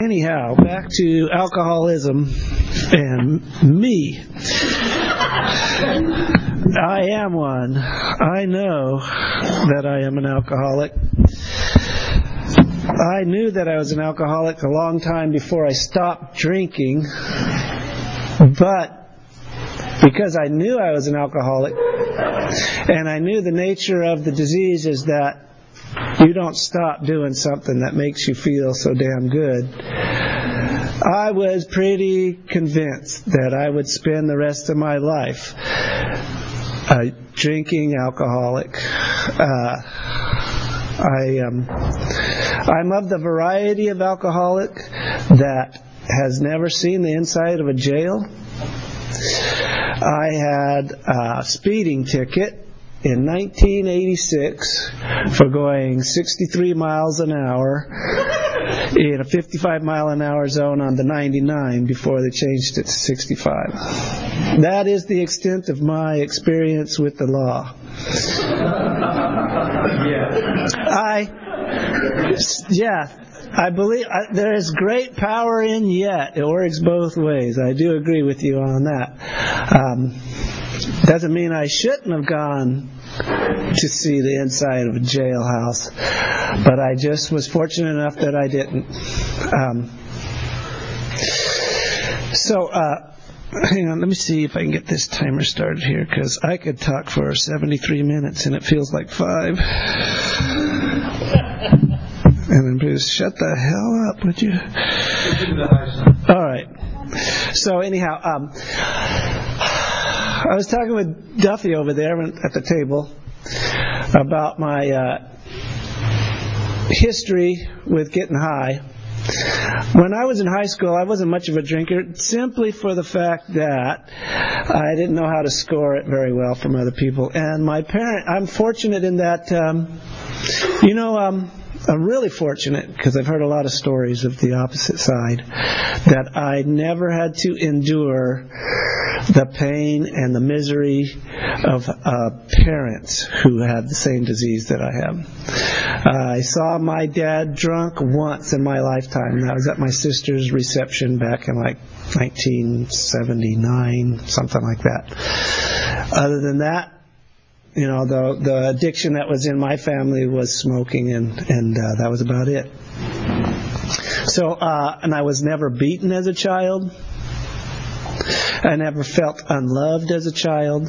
Anyhow, back to alcoholism and me. I am one. I know that I am an alcoholic. I knew that I was an alcoholic a long time before I stopped drinking, but because I knew I was an alcoholic, and I knew the nature of the disease is that you don't stop doing something that makes you feel so damn good, I was pretty convinced that I would spend the rest of my life a drinking alcoholic. I'm of the variety of alcoholic that has never seen the inside of a jail. I had a speeding ticket in 1986 for going 63 miles an hour in a 55-mile-an-hour zone on the 99 before they changed it to 65. That is the extent of my experience with the law. I believe there is great power in yet. It works both ways. I do agree with you on that. Doesn't mean I shouldn't have gone to see the inside of a jailhouse, but I just was fortunate enough that I didn't. Hang on, let me see if I can get this timer started here, because I could talk for 73 minutes and it feels like 5. And then please shut the hell up, would you? All right. So anyhow, I was talking with Duffy over there at the table about my history with getting high. When I was in high school, I wasn't much of a drinker, simply for the fact that I didn't know how to score it very well from other people. And I'm fortunate in that, I'm really fortunate, because I've heard a lot of stories of the opposite side, that I never had to endure the pain and the misery of parents who had the same disease that I have. I saw my dad drunk once in my lifetime. That was at my sister's reception back in like 1979, something like that. Other than that, the addiction that was in my family was smoking, and that was about it. So, and I was never beaten as a child. I never felt unloved as a child.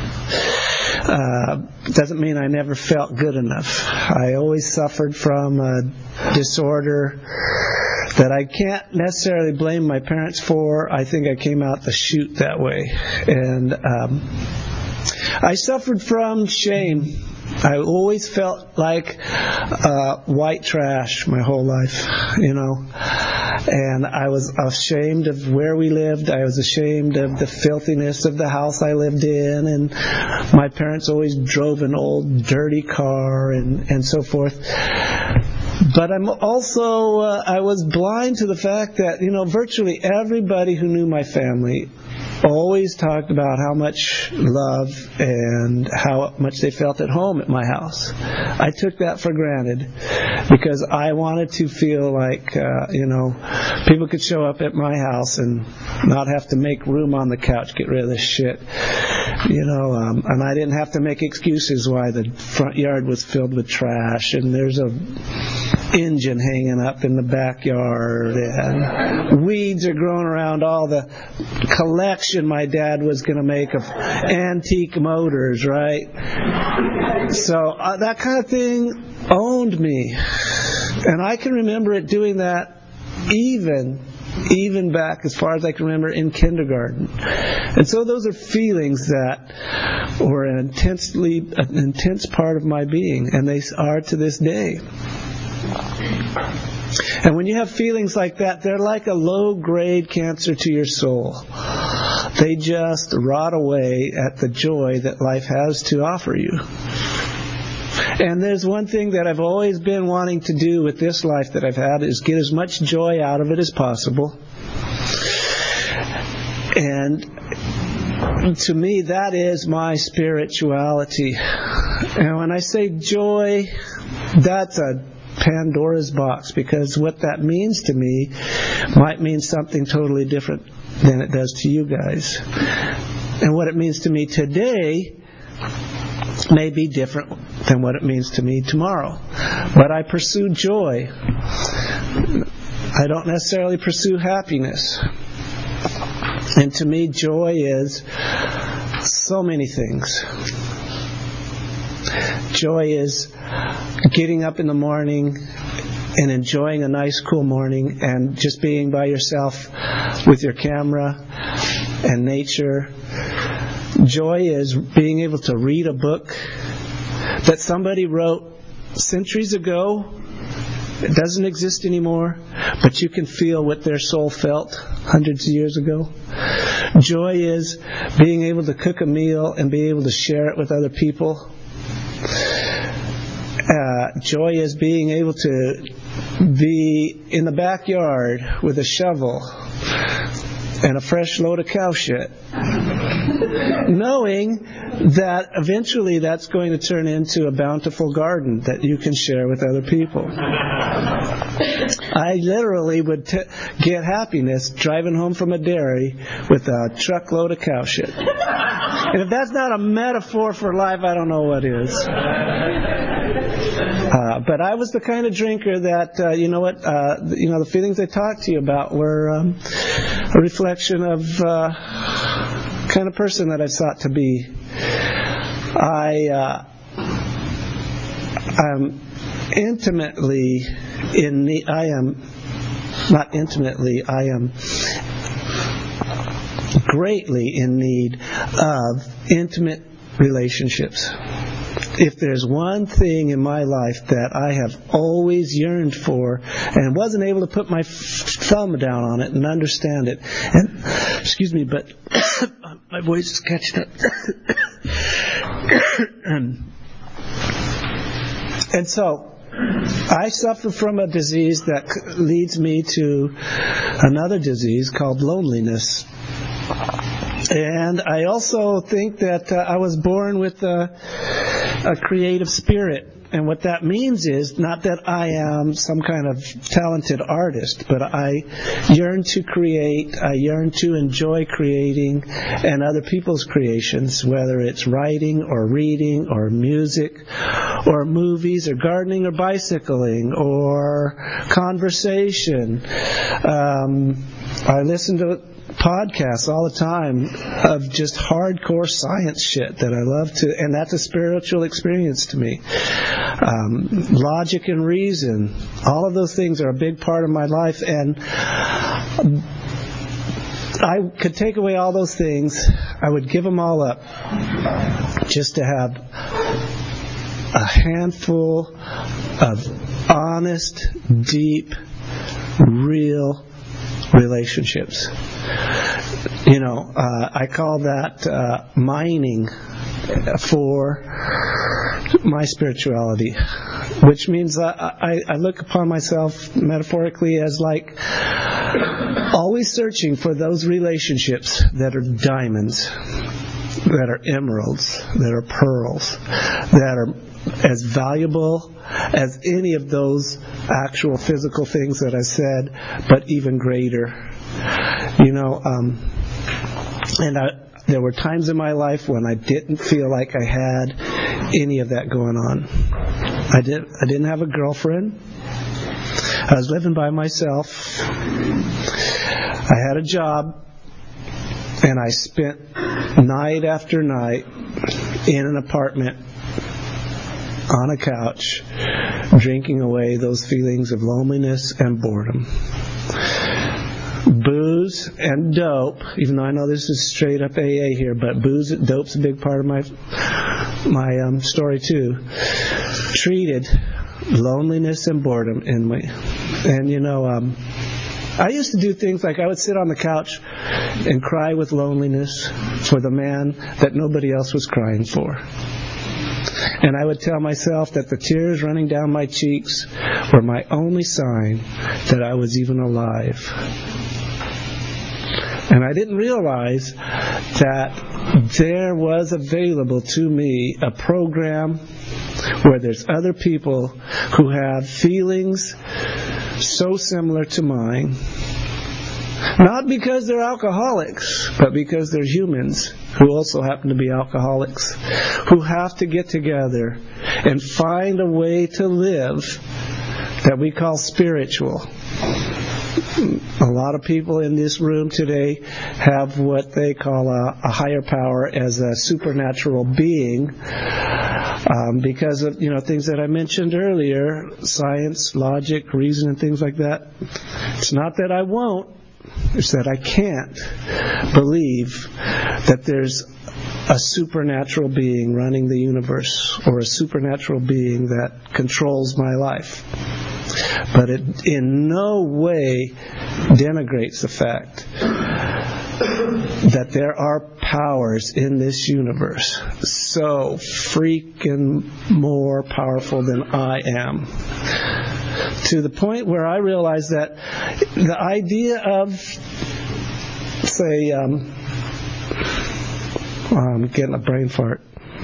Doesn't mean I never felt good enough. I always suffered from a disorder that I can't necessarily blame my parents for. I think I came out the chute that way. And I suffered from shame. I always felt like white trash my whole life, and I was ashamed of where we lived. I was ashamed of the filthiness of the house I lived in, and my parents always drove an old dirty car and so forth. But I'm also, I was blind to the fact that, virtually everybody who knew my family always talked about how much love and how much they felt at home at my house. I took that for granted because I wanted to feel like, people could show up at my house and not have to make room on the couch, get rid of this shit. And I didn't have to make excuses why the front yard was filled with trash and there's a engine hanging up in the backyard and weeds are growing around all the collection my dad was going to make of antique motors, right? So that kind of thing owned me, and I can remember it doing that even back as far as I can remember in kindergarten. And so those are feelings that were an intense part of my being, and they are to this day. And when you have feelings like that, they're like a low-grade cancer to your soul. They just rot away at the joy that life has to offer you. And there's one thing that I've always been wanting to do with this life that I've had is get as much joy out of it as possible. And to me, that is my spirituality. And when I say joy, that's a Pandora's box, because what that means to me might mean something totally different than it does to you guys. And what it means to me today may be different than what it means to me tomorrow. But I pursue joy. I don't necessarily pursue happiness. And to me, joy is so many things. Joy is getting up in the morning and enjoying a nice, cool morning and just being by yourself with your camera and nature. Joy is being able to read a book that somebody wrote centuries ago. It doesn't exist anymore, but you can feel what their soul felt hundreds of years ago. Joy is being able to cook a meal and be able to share it with other people. Joy is being able to be in the backyard with a shovel and a fresh load of cow shit, knowing that eventually that's going to turn into a bountiful garden that you can share with other people. I literally would get happiness driving home from a dairy with a truckload of cow shit. And if that's not a metaphor for life, I don't know what is. But I was the kind of drinker that, the feelings I talked to you about were a reflection of kind of person that I sought to be. I am intimately in need. I am greatly in need of intimate relationships. If there's one thing in my life that I have always yearned for and wasn't able to put my thumb down on it and understand it, and excuse me, but my voice is catching up. And so I suffer from a disease that leads me to another disease called loneliness. And I also think that I was born with a creative spirit. And what that means is not that I am some kind of talented artist, but I yearn to create, I yearn to enjoy creating and other people's creations, whether it's writing or reading or music or movies or gardening or bicycling or conversation. I listen to podcasts all the time of just hardcore science shit that I love to, and that's a spiritual experience to me. Logic and reason, all of those things are a big part of my life, and I could take away all those things, I would give them all up just to have a handful of honest, deep, real relationships. I call that mining for my spirituality, which means I look upon myself metaphorically as like always searching for those relationships that are diamonds, that are emeralds, that are pearls, that are as valuable as any of those actual physical things that I said, but even greater. There were times in my life when I didn't feel like I had any of that going on. I didn't have a girlfriend. I was living by myself. I had a job, and I spent night after night in an apartment on a couch, drinking away those feelings of loneliness and boredom. Booze and dope, even though I know this is straight up AA here, but dope's a big part of my story too, treated loneliness and boredom in me. And I used to do things like I would sit on the couch and cry with loneliness for the man that nobody else was crying for. And I would tell myself that the tears running down my cheeks were my only sign that I was even alive. And I didn't realize that there was available to me a program where there's other people who have feelings so similar to mine, not because they're alcoholics, but because they're humans who also happen to be alcoholics, who have to get together and find a way to live that we call spiritual. A lot of people in this room today have what they call a higher power as a supernatural being, because of things that I mentioned earlier, science, logic, reason, and things like that. It's not that I won't, it's that I can't believe that there's a supernatural being running the universe, or a supernatural being that controls my life. But it in no way denigrates the fact that there are powers in this universe so freaking more powerful than I am. To the point where I realize that the idea of, say, I'm getting a brain fart.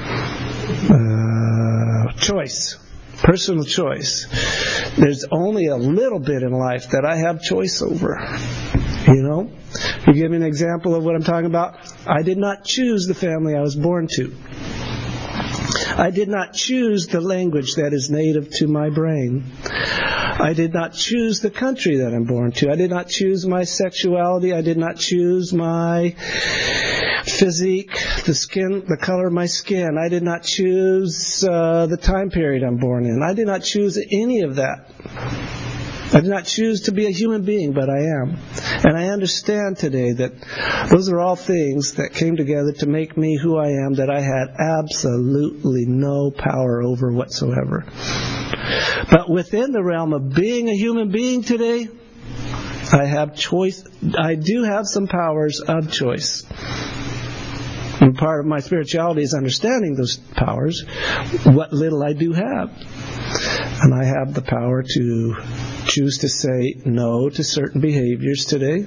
Choice. Personal choice. There's only a little bit in life that I have choice over. You give me an example of what I'm talking about. I did not choose the family I was born to. I did not choose the language that is native to my brain. I did not choose the country that I'm born to. I did not choose my sexuality. I did not choose my physique, the color of my skin. I did not choose the time period I'm born in. I did not choose any of that. I did not choose to be a human being, but I am. And I understand today that those are all things that came together to make me who I am, that I had absolutely no power over whatsoever. But within the realm of being a human being today, I have choice. I do have some powers of choice. And part of my spirituality is understanding those powers, what little I do have. And I have the power to choose to say no to certain behaviors today.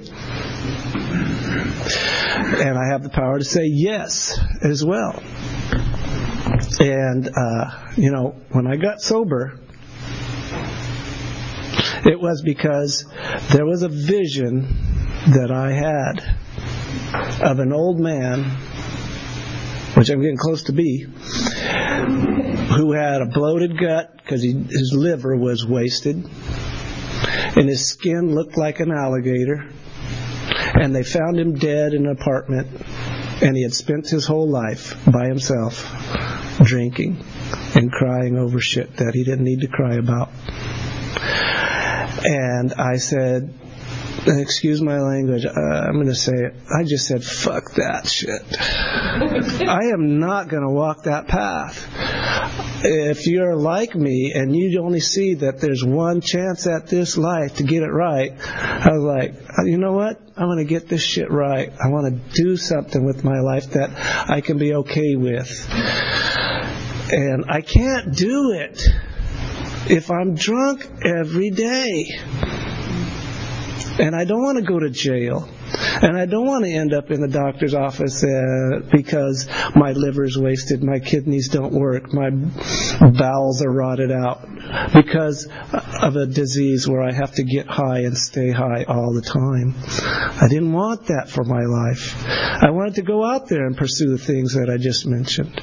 And I have the power to say yes as well. And, when I got sober, it was because there was a vision that I had of an old man, which I'm getting close to be, who had a bloated gut because his liver was wasted, and his skin looked like an alligator, and they found him dead in an apartment, and he had spent his whole life by himself drinking and crying over shit that he didn't need to cry about. And I said, excuse my language, I'm going to say it, I just said, fuck that shit. I am not going to walk that path. If you're like me and you only see that there's one chance at this life to get it right, I was like, you know what? I'm going to get this shit right. I want to do something with my life that I can be okay with. And I can't do it if I'm drunk every day. And I don't want to go to jail. And I don't want to end up in the doctor's office because my liver's wasted, my kidneys don't work, my bowels are rotted out because of a disease where I have to get high and stay high all the time. I didn't want that for my life. I wanted to go out there and pursue the things that I just mentioned.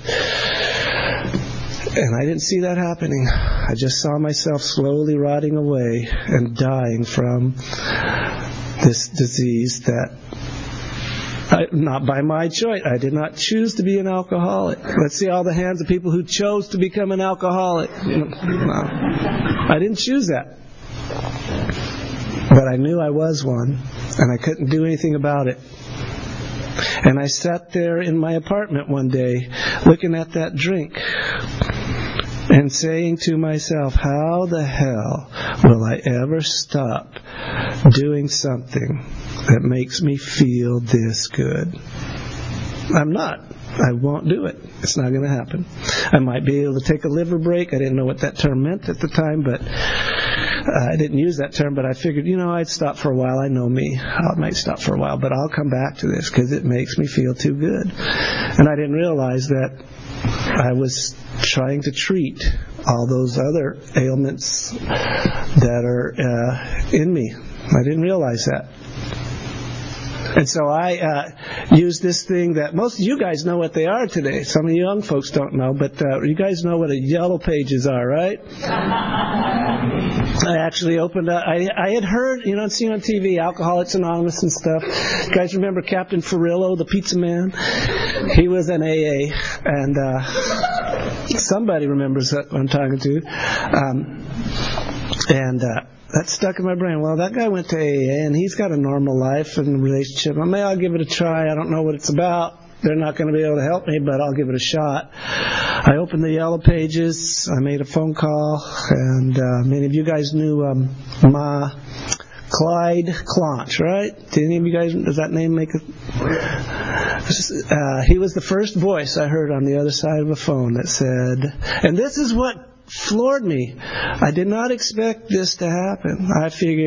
And I didn't see that happening. I just saw myself slowly rotting away and dying from this disease that, not by my choice. I did not choose to be an alcoholic. Let's see all the hands of people who chose to become an alcoholic. No, I didn't choose that. But I knew I was one, and I couldn't do anything about it. And I sat there in my apartment one day looking at that drink and saying to myself, how the hell will I ever stop doing something that makes me feel this good? I'm not. I won't do it. It's not going to happen. I might be able to take a liver break. I didn't know what that term meant at the time, but I didn't use that term, but I figured, I'd stop for a while. I know me. I might stop for a while, but I'll come back to this because it makes me feel too good. And I didn't realize that I was trying to treat all those other ailments that are in me. I didn't realize that. And so I used this thing that most of you guys know what they are today. Some of you young folks don't know, but you guys know what a yellow pages are, right? I actually opened up, I had heard, seen on TV, Alcoholics Anonymous and stuff. You guys remember Captain Furillo, the pizza man? He was an AA, and somebody remembers what I'm talking to. That stuck in my brain. Well, that guy went to AA, and he's got a normal life and relationship. Maybe I'll give it a try. I don't know what it's about. They're not going to be able to help me, but I'll give it a shot. I opened the yellow pages. I made a phone call, and many of you guys knew Clyde Clonch, right? Did any of you guys, does that name make a... he was the first voice I heard on the other side of a phone that said, and this is what floored me. I did not expect this to happen. I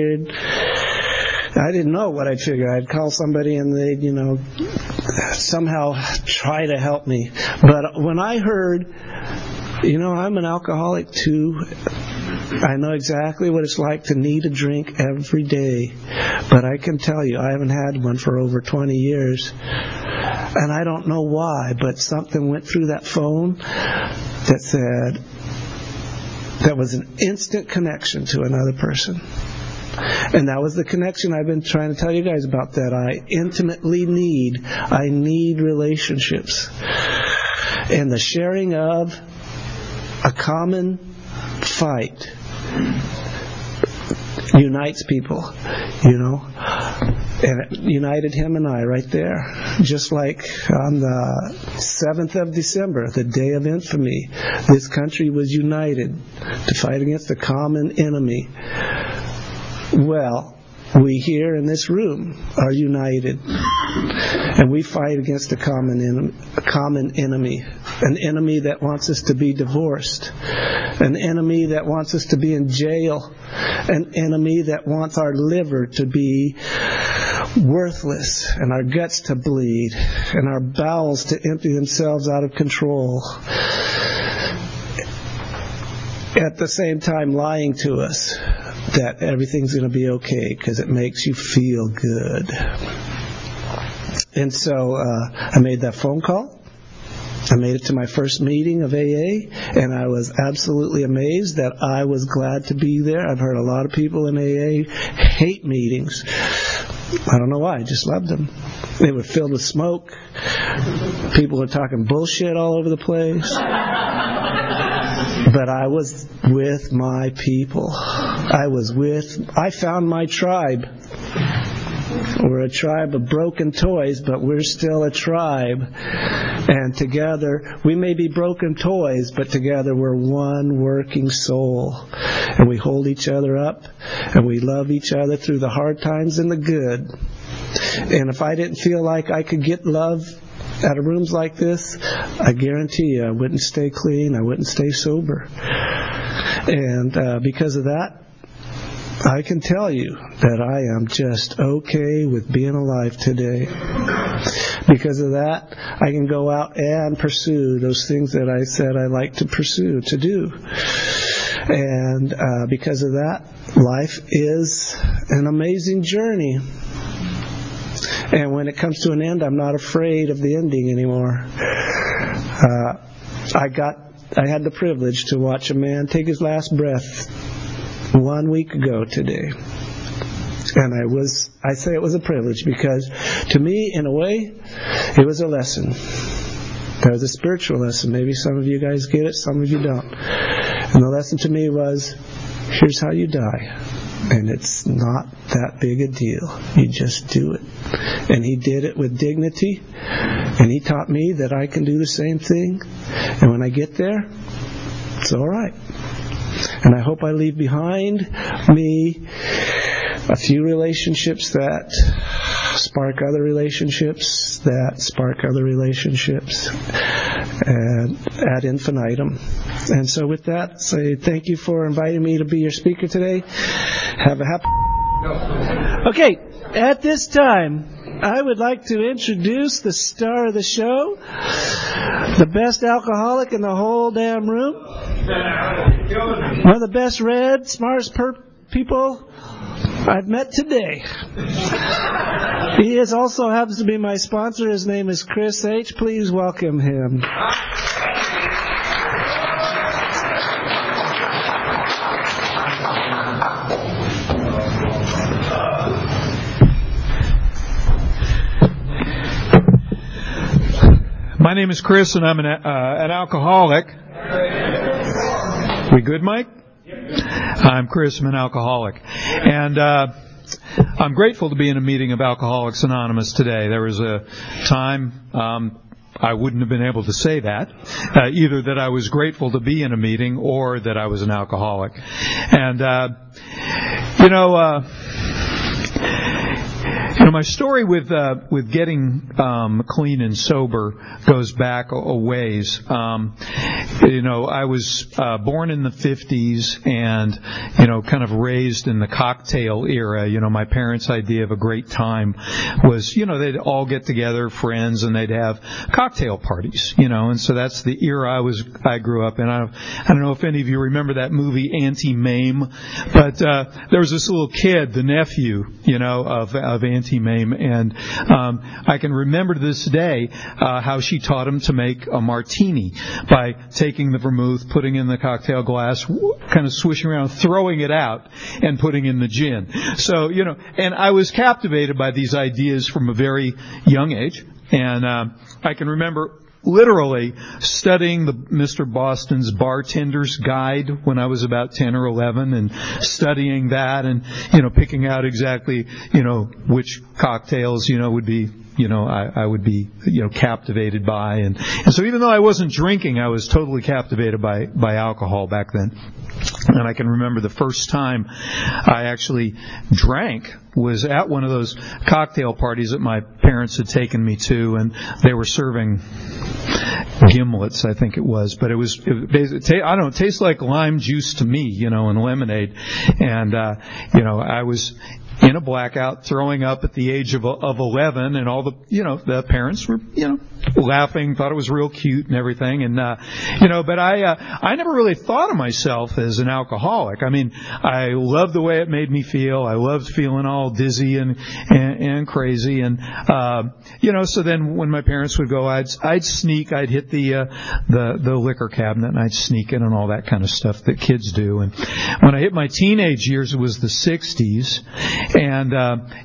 didn't know what I'd figure. I'd call somebody and they'd, somehow try to help me. But when I heard, I'm an alcoholic too. I know exactly what it's like to need a drink every day. But I can tell you, I haven't had one for over 20 years. And I don't know why, but something went through that phone that said, that was an instant connection to another person. And that was the connection I've been trying to tell you guys about, that I intimately need. I need relationships. And the sharing of a common fight unites people, And it united him and I right there. Just like on the 7th of December, the day of infamy, this country was united to fight against a common enemy. Well, we here in this room are united, and we fight against a common enemy, an enemy that wants us to be divorced, an enemy that wants us to be in jail, an enemy that wants our liver to be worthless and our guts to bleed and our bowels to empty themselves out of control. At the same time lying to us that everything's going to be okay because it makes you feel good. And so I made that phone call. I made it to my first meeting of AA, and I was absolutely amazed that I was glad to be there. I've heard a lot of people in AA hate meetings. I don't know why, I just loved them. They were filled with smoke. People were talking bullshit all over the place. But I was with my people. I found my tribe. We're a tribe of broken toys, but we're still a tribe. And together, we may be broken toys, but together we're one working soul. And we hold each other up, and we love each other through the hard times and the good. And if I didn't feel like I could get love out of rooms like this, I guarantee you I wouldn't stay clean, I wouldn't stay sober. And because of that, I can tell you that I am just okay with being alive today. Because of that, I can go out and pursue those things that I said I like to pursue, to do. And because of that, life is an amazing journey. And when it comes to an end, I'm not afraid of the ending anymore. I had the privilege to watch a man take his last breath 1 week ago today. And I say it was a privilege because to me, in a way, it was a lesson. That was a spiritual lesson. Maybe some of you guys get it, some of you don't. And the lesson to me was, here's how you die. And it's not that big a deal. You just do it. And he did it with dignity. And he taught me that I can do the same thing. And when I get there, it's all right. And I hope I leave behind me a few relationships that spark other relationships that spark other relationships, and ad infinitum. And so with that, say thank you for inviting me to be your speaker today. Have a happy... Okay, at this time, I would like to introduce the star of the show, the best alcoholic in the whole damn room, one of the best read, smartest people I've met today. He also happens to be my sponsor. His name is Chris H. Please welcome him. My name is Chris, and I'm an alcoholic. We good, Mike? I'm Chris. I'm an alcoholic. And I'm grateful to be in a meeting of Alcoholics Anonymous today. There was a time I wouldn't have been able to say that, either that I was grateful to be in a meeting or that I was an alcoholic. And, my story with getting clean and sober goes back a ways. I was born in the 50s and, kind of raised in the cocktail era. My parents' idea of a great time was, they'd all get together, friends, and they'd have cocktail parties, and so that's the era I grew up in. I don't know if any of you remember that movie Auntie Mame, but there was this little kid, the nephew, of Auntie Mame, and I can remember to this day how she taught him to make a martini by taking the vermouth, putting in the cocktail glass, kind of swishing around, throwing it out, and putting in the gin. So, and I was captivated by these ideas from a very young age, and I can remember literally studying the Mr. Boston's Bartender's Guide when I was about 10 or 11, and studying that and, picking out exactly, which cocktails, would be, I would be, captivated by. And so even though I wasn't drinking, I was totally captivated by alcohol back then. And I can remember the first time I actually drank was at one of those cocktail parties that my parents had taken me to, and they were serving gimlets, I think it was, but it tastes like lime juice to me, and lemonade. And, I was in a blackout, throwing up at the age of 11, and all the parents were, laughing, thought it was real cute and everything. And, but I never really thought of myself as an alcoholic. I mean, I loved the way it made me feel. I loved feeling all dizzy and crazy. And, so then when my parents would go, I'd hit the liquor cabinet, and I'd sneak in and all that kind of stuff that kids do. And when I hit my teenage years, it was the 60s. And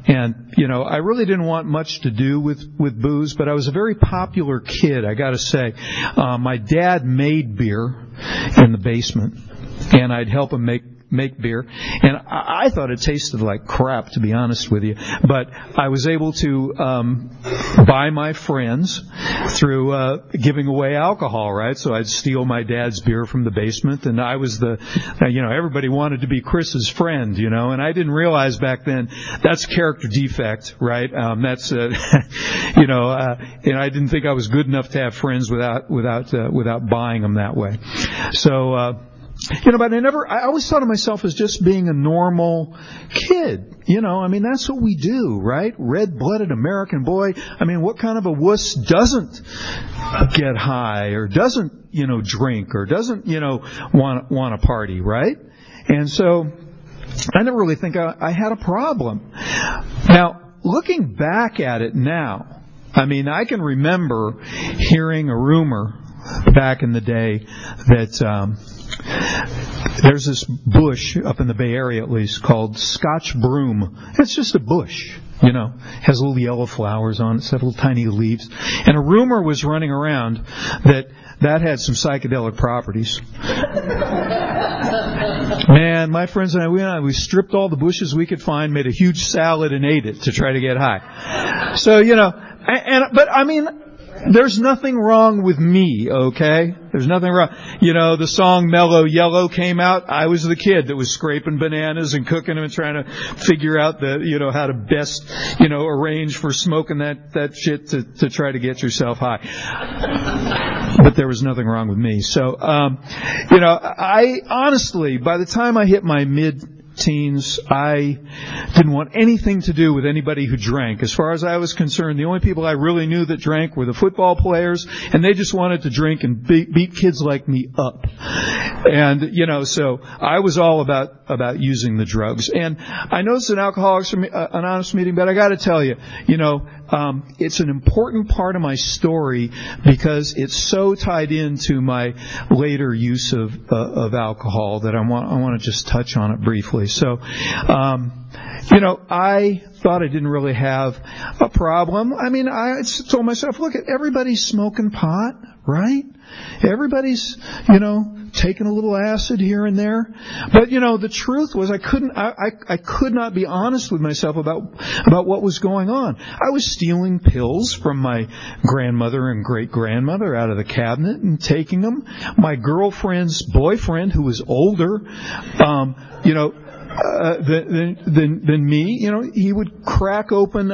I really didn't want much to do with booze, but I was a very popular kid, I gotta say. My dad made beer in the basement, and I'd help him make beer, and I thought it tasted like crap, to be honest with you, but I was able to buy my friends through giving away alcohol, right? So I'd steal my dad's beer from the basement, and I was everybody wanted to be Chris's friend, and I didn't realize back then that's a character defect, right? That's and I didn't think I was good enough to have friends without buying them that way. So but I always thought of myself as just being a normal kid. That's what we do, right? Red-blooded American boy. What kind of a wuss doesn't get high or doesn't, drink or doesn't, want to party, right? And so I never really think I had a problem. Now, looking back at it now, I can remember hearing a rumor back in the day that there's this bush up in the Bay Area, at least, called Scotch broom. It's just a bush, has little yellow flowers on it, it's got little tiny leaves. And a rumor was running around that had some psychedelic properties. Man, my friends and I, we stripped all the bushes we could find, made a huge salad, and ate it to try to get high. So, there's nothing wrong with me, okay? There's nothing wrong. You know, the song Mellow Yellow came out. I was the kid that was scraping bananas and cooking them and trying to figure out how to best, arrange for smoking that shit to try to get yourself high. But there was nothing wrong with me. So, I honestly, by the time I hit my mid-teens, I didn't want anything to do with anybody who drank. As far as I was concerned, the only people I really knew that drank were the football players, and they just wanted to drink and beat kids like me up. And, so I was all about using the drugs. And I know it's an Alcoholics Anonymous meeting, but I got to tell you, it's an important part of my story because it's so tied into my later use of alcohol that I want to just touch on it briefly. So, I thought I didn't really have a problem. I mean, I told myself, look, everybody's smoking pot, right? Everybody's, taking a little acid here and there. But, the truth was I could not be honest with myself about what was going on. I was stealing pills from my grandmother and great-grandmother out of the cabinet and taking them. My girlfriend's boyfriend, who was older, than me, he would crack open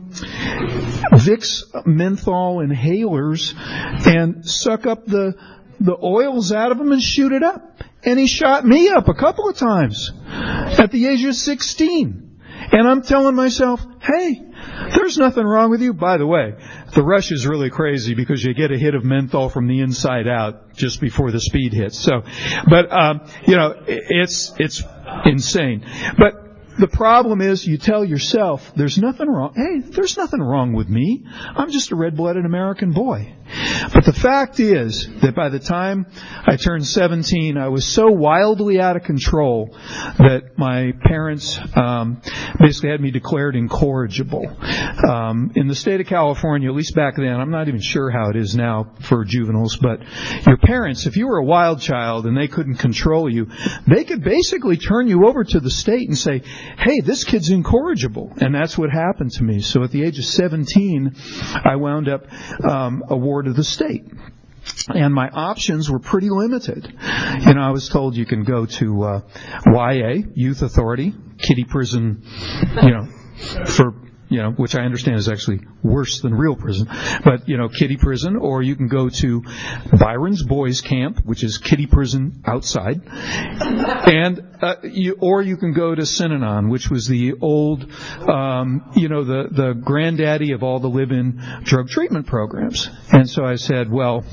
Vicks menthol inhalers and suck up the oils out of them and shoot it up. And he shot me up a couple of times at the age of 16. And I'm telling myself, hey, there's nothing wrong with you. By the way, the rush is really crazy because you get a hit of menthol from the inside out just before the speed hits. So, but, it's insane. But the problem is you tell yourself, there's nothing wrong. Hey, there's nothing wrong with me. I'm just a red-blooded American boy. But the fact is that by the time I turned 17, I was so wildly out of control that my parents basically had me declared incorrigible. In the state of California, at least back then, I'm not even sure how it is now for juveniles, but your parents, if you were a wild child and they couldn't control you, they could basically turn you over to the state and say, hey, this kid's incorrigible. And that's what happened to me. So at the age of 17, I wound up a ward of the state. And my options were pretty limited. I was told you can go to YA, Youth Authority, kiddie prison, for which I understand is actually worse than real prison, but, kiddie prison, or you can go to Byron's Boys Camp, which is kiddie prison outside, and, or you can go to Synanon, which was the old, the granddaddy of all the live-in drug treatment programs. And so I said, well,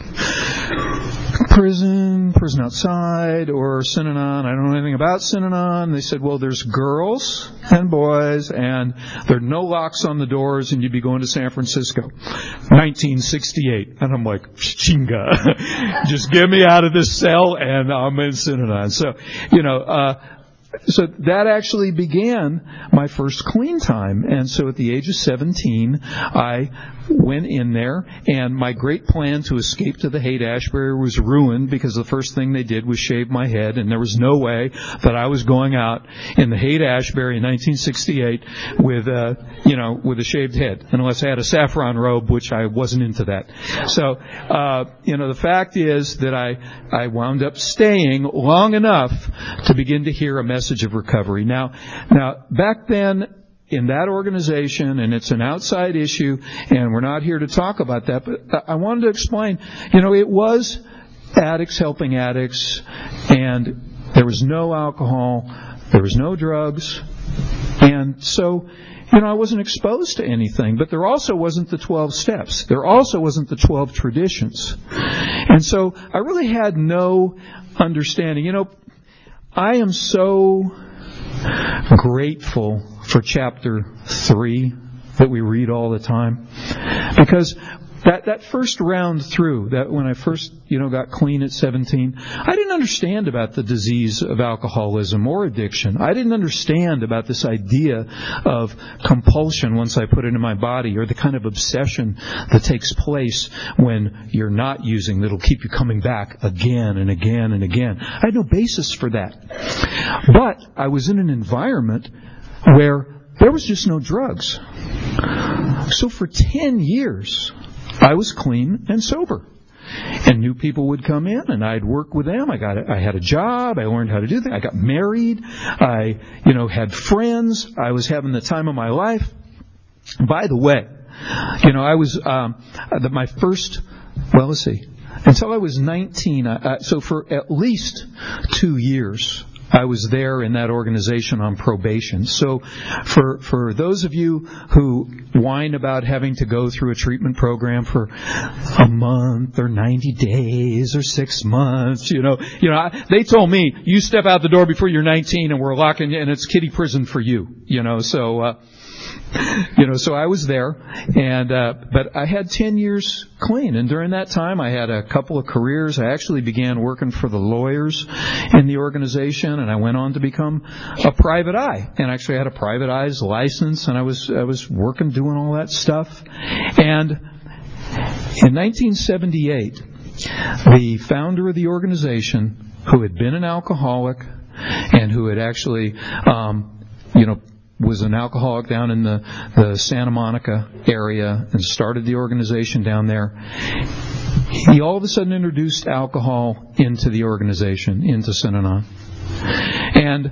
prison outside, or Synanon. I don't know anything about Synanon. They said, well, there's girls and boys, and there are no locks on the doors, and you'd be going to San Francisco. 1968. And I'm like, chinga. Just get me out of this cell, and I'm in Synanon. So, so that actually began my first clean time. And so at the age of 17, I went in there, and my great plan to escape to the Haight-Ashbury was ruined because the first thing they did was shave my head, and there was no way that I was going out in the Haight-Ashbury in 1968 with a shaved head, unless I had a saffron robe, which I wasn't into that. So, the fact is that I wound up staying long enough to begin to hear a message of recovery. Now, back then, in that organization, and it's an outside issue, and we're not here to talk about that, but I wanted to explain, it was addicts helping addicts, and there was no alcohol, there was no drugs, and so, I wasn't exposed to anything, but there also wasn't the 12 steps. There also wasn't the 12 traditions. And so I really had no understanding. I am so grateful for chapter 3 that we read all the time, because that first round through, that when I first got clean at 17, I didn't understand about the disease of alcoholism or addiction. I didn't understand about this idea of compulsion once I put it in my body, or the kind of obsession that takes place when you're not using that'll keep you coming back again and again and again. I had no basis for that. But I was in an environment where there was just no drugs. So for 10 years, I was clean and sober. And new people would come in, and I'd work with them. I had a job. I learned how to do things. I got married. I, had friends. I was having the time of my life. By the way, I was my first. Well, let's see. Until I was 19, so for at least 2 years, I was there in that organization on probation. So for those of you who whine about having to go through a treatment program for a month or 90 days or 6 months, they told me, you step out the door before you're 19 and we're locking you, and it's kiddie prison for you, so I was there, and but I had 10 years clean, and during that time I had a couple of careers. I actually began working for the lawyers in the organization, and I went on to become a private eye, and actually had a private eye's license, and I was working, doing all that stuff. And in 1978, the founder of the organization, who had been an alcoholic and who had actually was an alcoholic down in the Santa Monica area and started the organization down there. He all of a sudden introduced alcohol into the organization, into Synanon. And,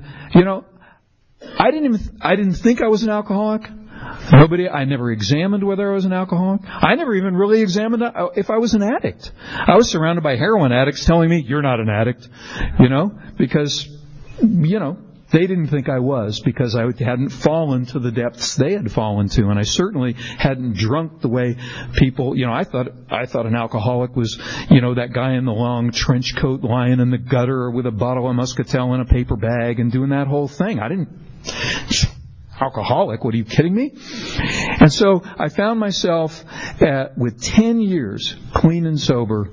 I didn't think I was an alcoholic. I never examined whether I was an alcoholic. I never even really examined if I was an addict. I was surrounded by heroin addicts telling me, you're not an addict, because, they didn't think I was, because I hadn't fallen to the depths they had fallen to, and I certainly hadn't drunk the way people. I thought an alcoholic was, that guy in the long trench coat lying in the gutter with a bottle of Muscatel in a paper bag and doing that whole thing. I didn't. Alcoholic? What, are you kidding me? And so I found myself with 10 years clean and sober.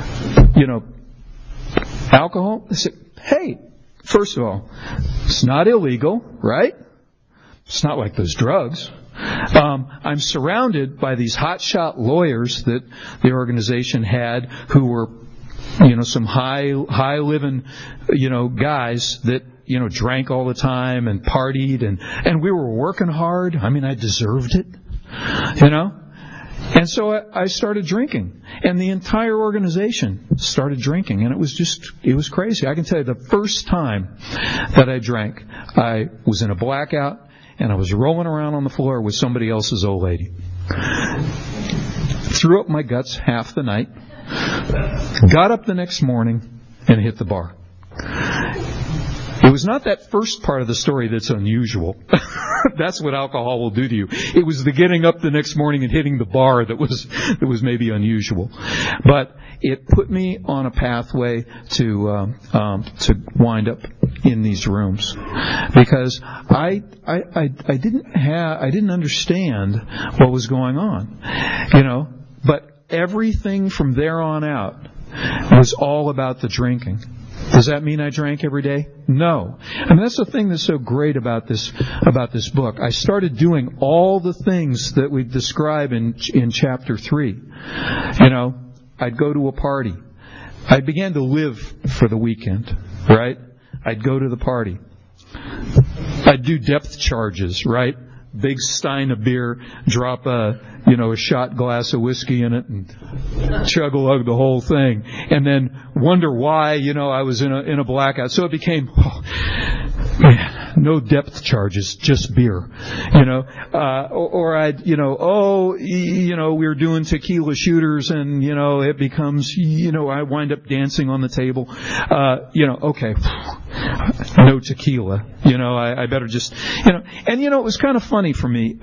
Alcohol. I said, hey. First of all, it's not illegal, right? It's not like those drugs. I'm surrounded by these hotshot lawyers that the organization had, who were, some high living, guys that, drank all the time and partied, and we were working hard. I mean, I deserved it, And so I started drinking, and the entire organization started drinking, and it was crazy. I can tell you, the first time that I drank, I was in a blackout, and I was rolling around on the floor with somebody else's old lady. Threw up my guts half the night, got up the next morning, and hit the bar. It was not that first part of the story that's unusual. That's what alcohol will do to you. It was the getting up the next morning and hitting the bar that was maybe unusual. But it put me on a pathway to wind up in these rooms, because I didn't understand what was going on, But everything from there on out was all about the drinking. Does that mean I drank every day? No. I mean, that's the thing that's so great about this book. I started doing all the things that we describe in chapter 3. I'd go to a party. I began to live for the weekend, right? I'd go to the party. I'd do depth charges, right? Big stein of beer, drop a shot glass of whiskey in it, and chug-a-lug the whole thing, and then wonder why, I was in a blackout. So it became, no depth charges, just beer, or I'd, we were doing tequila shooters, and, it becomes, I wind up dancing on the table, okay, no tequila, I better just, and it was kind of funny for me.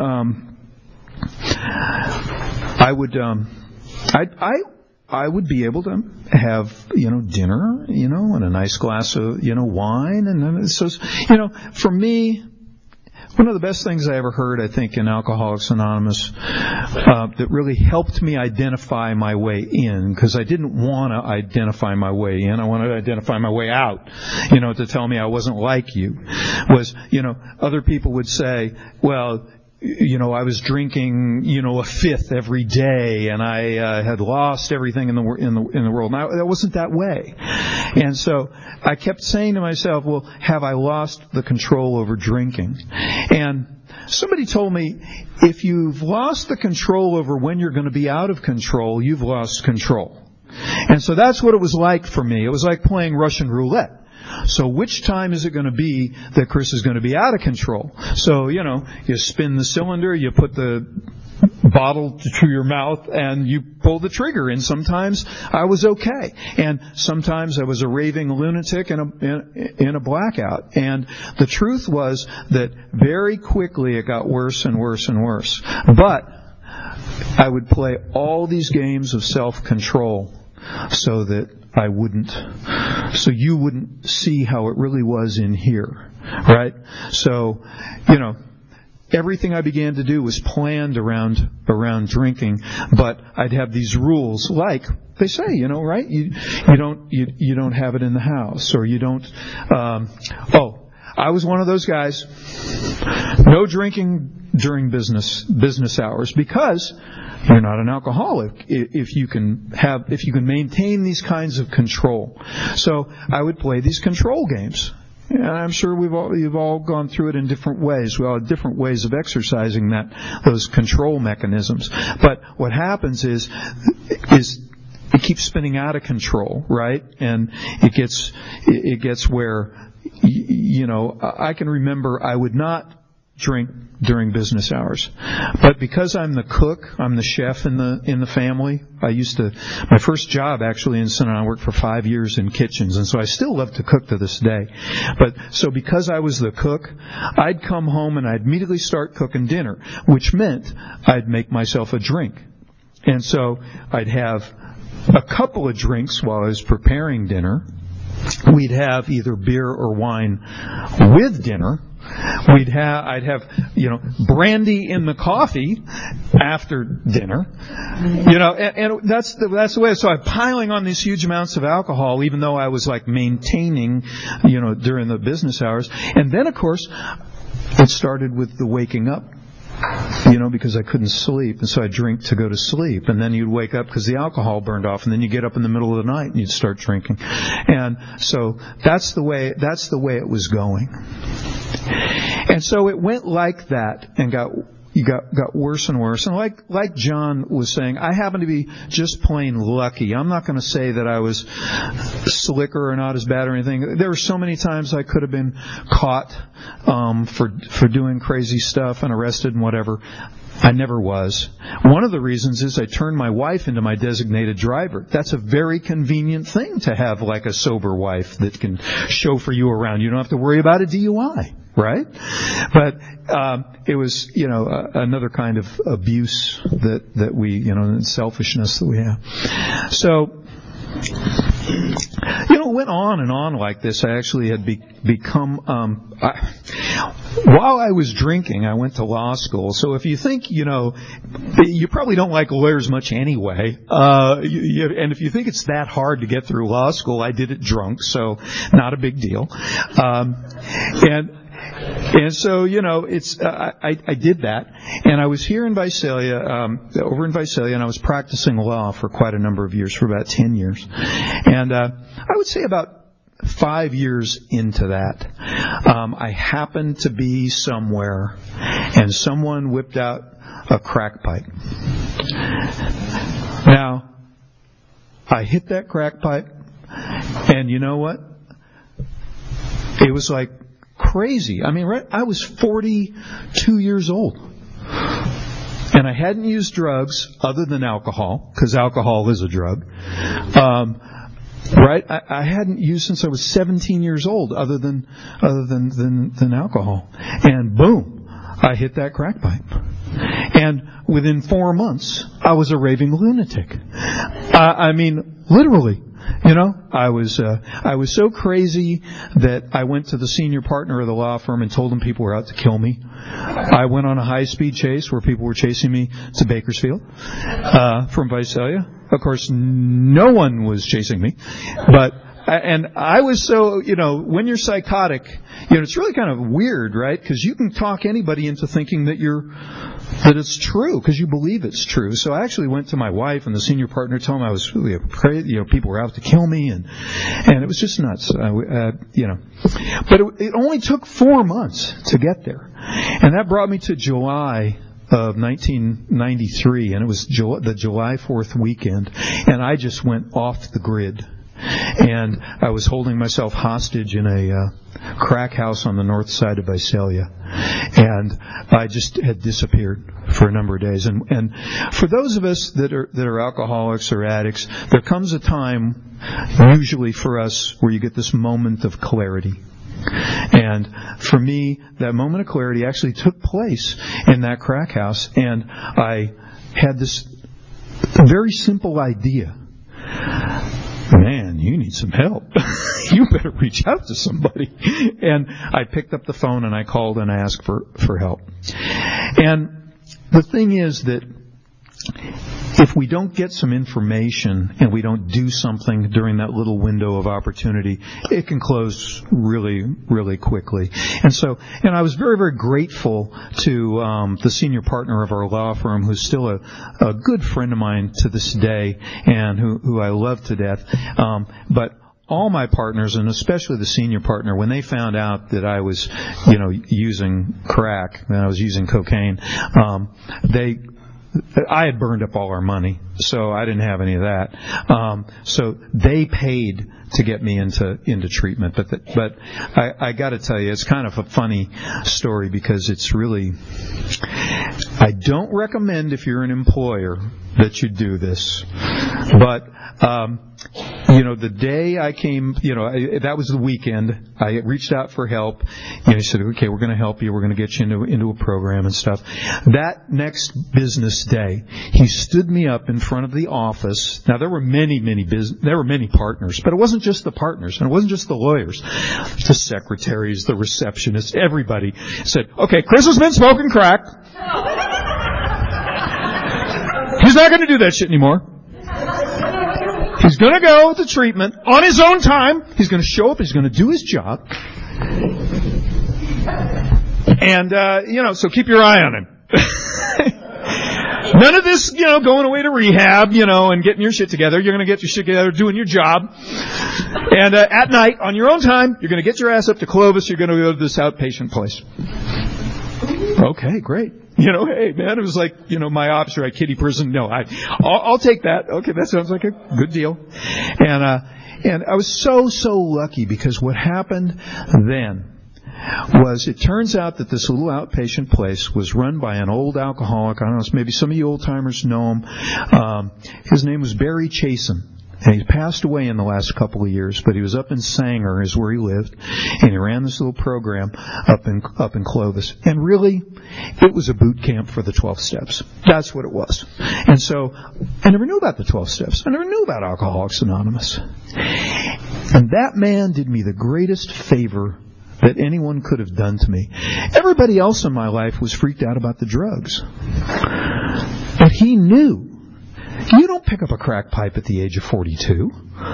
I would be able to have, dinner, and a nice glass of, wine. And then so, for me, one of the best things I ever heard, I think, in Alcoholics Anonymous, that really helped me identify my way in, because I didn't want to identify my way in. I wanted to identify my way out, to tell me I wasn't like you, was, other people would say, well, I was drinking, a fifth every day, and I had lost everything in the world. Now, that wasn't that way. And so I kept saying to myself, well, have I lost the control over drinking? And somebody told me, if you've lost the control over when you're going to be out of control, you've lost control. And so that's what it was like for me. It was like playing Russian roulette. So which time is it going to be that Chris is going to be out of control? So, you spin the cylinder, you put the bottle to your mouth, and you pull the trigger. And sometimes I was okay. And sometimes I was a raving lunatic in a blackout. And the truth was that very quickly it got worse and worse and worse. But I would play all these games of self-control so that so you wouldn't see how it really was in here, right? So, everything I began to do was planned around drinking, but I'd have these rules, like they say, right? You don't have it in the house, or you don't. I was one of those guys. No drinking during business hours, because you're not an alcoholic if you can maintain these kinds of control. So I would play these control games. And I'm sure you've all gone through it in different ways. We all have different ways of exercising those control mechanisms. But what happens is it keeps spinning out of control, right? And it gets where I can remember I would not drink during business hours, but because I'm the cook, I'm the chef in the family. My first job actually in Sonoma, I worked for 5 years in kitchens, and so I still love to cook to this day. But so because I was the cook, I'd come home and I'd immediately start cooking dinner, which meant I'd make myself a drink, and so I'd have a couple of drinks while I was preparing dinner. We'd have either beer or wine with dinner. I'd have brandy in the coffee after dinner, and that's the way. So I'm piling on these huge amounts of alcohol, even though I was like maintaining, during the business hours. And then of course, it started with the waking up. Because I couldn't sleep, and so I'd drink to go to sleep, and then you'd wake up because the alcohol burned off, and then you get up in the middle of the night and you'd start drinking, and so that's the way it was going, and so it went like that and got worse and worse. And like John was saying, I happen to be just plain lucky. I'm not going to say that I was slicker or not as bad or anything. There were so many times I could have been caught for doing crazy stuff and arrested and whatever. I never was. One of the reasons is I turned my wife into my designated driver. That's a very convenient thing to have, like a sober wife that can chauffeur you around. You don't have to worry about a DUI, right? But it was, another kind of abuse that we, and selfishness that we have. So, it went on and on like this. I actually had become, while I was drinking, I went to law school. So if you think, you probably don't like lawyers much anyway. And if you think it's that hard to get through law school, I did it drunk, so not a big deal. And so, I did that, and I was here in Visalia, over in Visalia, and I was practicing law for quite a number of years, for about 10 years. And I would say about 5 years into that, I happened to be somewhere, and someone whipped out a crack pipe. Now, I hit that crack pipe, and you know what? It was like crazy. I mean, I was 42 years old. And I hadn't used drugs other than alcohol, because alcohol is a drug. Right? I hadn't used since I was 17 years old other than alcohol. And boom, I hit that crack pipe. And within 4 months, I was a raving lunatic. I mean, literally. I was so crazy that I went to the senior partner of the law firm and told him people were out to kill me. I went on a high-speed chase where people were chasing me to Bakersfield from Visalia. Of course, no one was chasing me, but And I was so, when you're psychotic, it's really kind of weird, right? Because you can talk anybody into thinking that it's true, because you believe it's true. So I actually went to my wife and the senior partner, told them I was really afraid, people were out to kill me, and it was just nuts, But it only took 4 months to get there. And that brought me to July of 1993, and it was the July 4th weekend, and I just went off the grid. And I was holding myself hostage in a crack house on the north side of Visalia, and I just had disappeared for a number of days. And for those of us that are alcoholics or addicts, there comes a time, usually for us, where you get this moment of clarity. And for me, that moment of clarity actually took place in that crack house, and I had this very simple idea. Man, you need some help. You better reach out to somebody. And I picked up the phone and I called and I asked for help. And the thing is that if we don't get some information and we don't do something during that little window of opportunity, it can close really, really quickly. And I was very, very grateful to the senior partner of our law firm, who's still a good friend of mine to this day and who I love to death. But all my partners, and especially the senior partner, when they found out that I was, using crack, and I was using cocaine, I had burned up all our money, so I didn't have any of that. So they paid to get me into treatment. But I got to tell you, it's kind of a funny story, because it's really, I don't recommend, if you're an employer, that you do this. But the day I came, that was the weekend. I reached out for help. He said, "Okay, we're going to help you. We're going to get you into a program and stuff." That next business day, he stood me up in front of the office. Now there were many partners, but it wasn't just the partners, and it wasn't just the lawyers, the secretaries, the receptionists, everybody said, "Okay, Chris has been smoking crack. He's not going to do that shit anymore. He's going to go to treatment on his own time. He's going to show up. He's going to do his job. And, so keep your eye on him." None of this, going away to rehab, and getting your shit together. You're going to get your shit together doing your job. And at night, on your own time, you're going to get your ass up to Clovis. You're going to go to this outpatient place. Okay, great. Hey, man, it was like, my ops are at Kitty Prison. No, I'll take that. Okay, that sounds like a good deal. And I was so lucky, because what happened then was, it turns out that this little outpatient place was run by an old alcoholic. I don't know, maybe some of you old timers know him. His name was Barry Chasen. And he passed away in the last couple of years, but he was up in Sanger, is where he lived, and he ran this little program up in Clovis. And really, it was a boot camp for the 12 steps. That's what it was. And so, I never knew about the 12 steps. I never knew about Alcoholics Anonymous. And that man did me the greatest favor that anyone could have done to me. Everybody else in my life was freaked out about the drugs. But he knew. You don't pick up a crack pipe at the age of 42.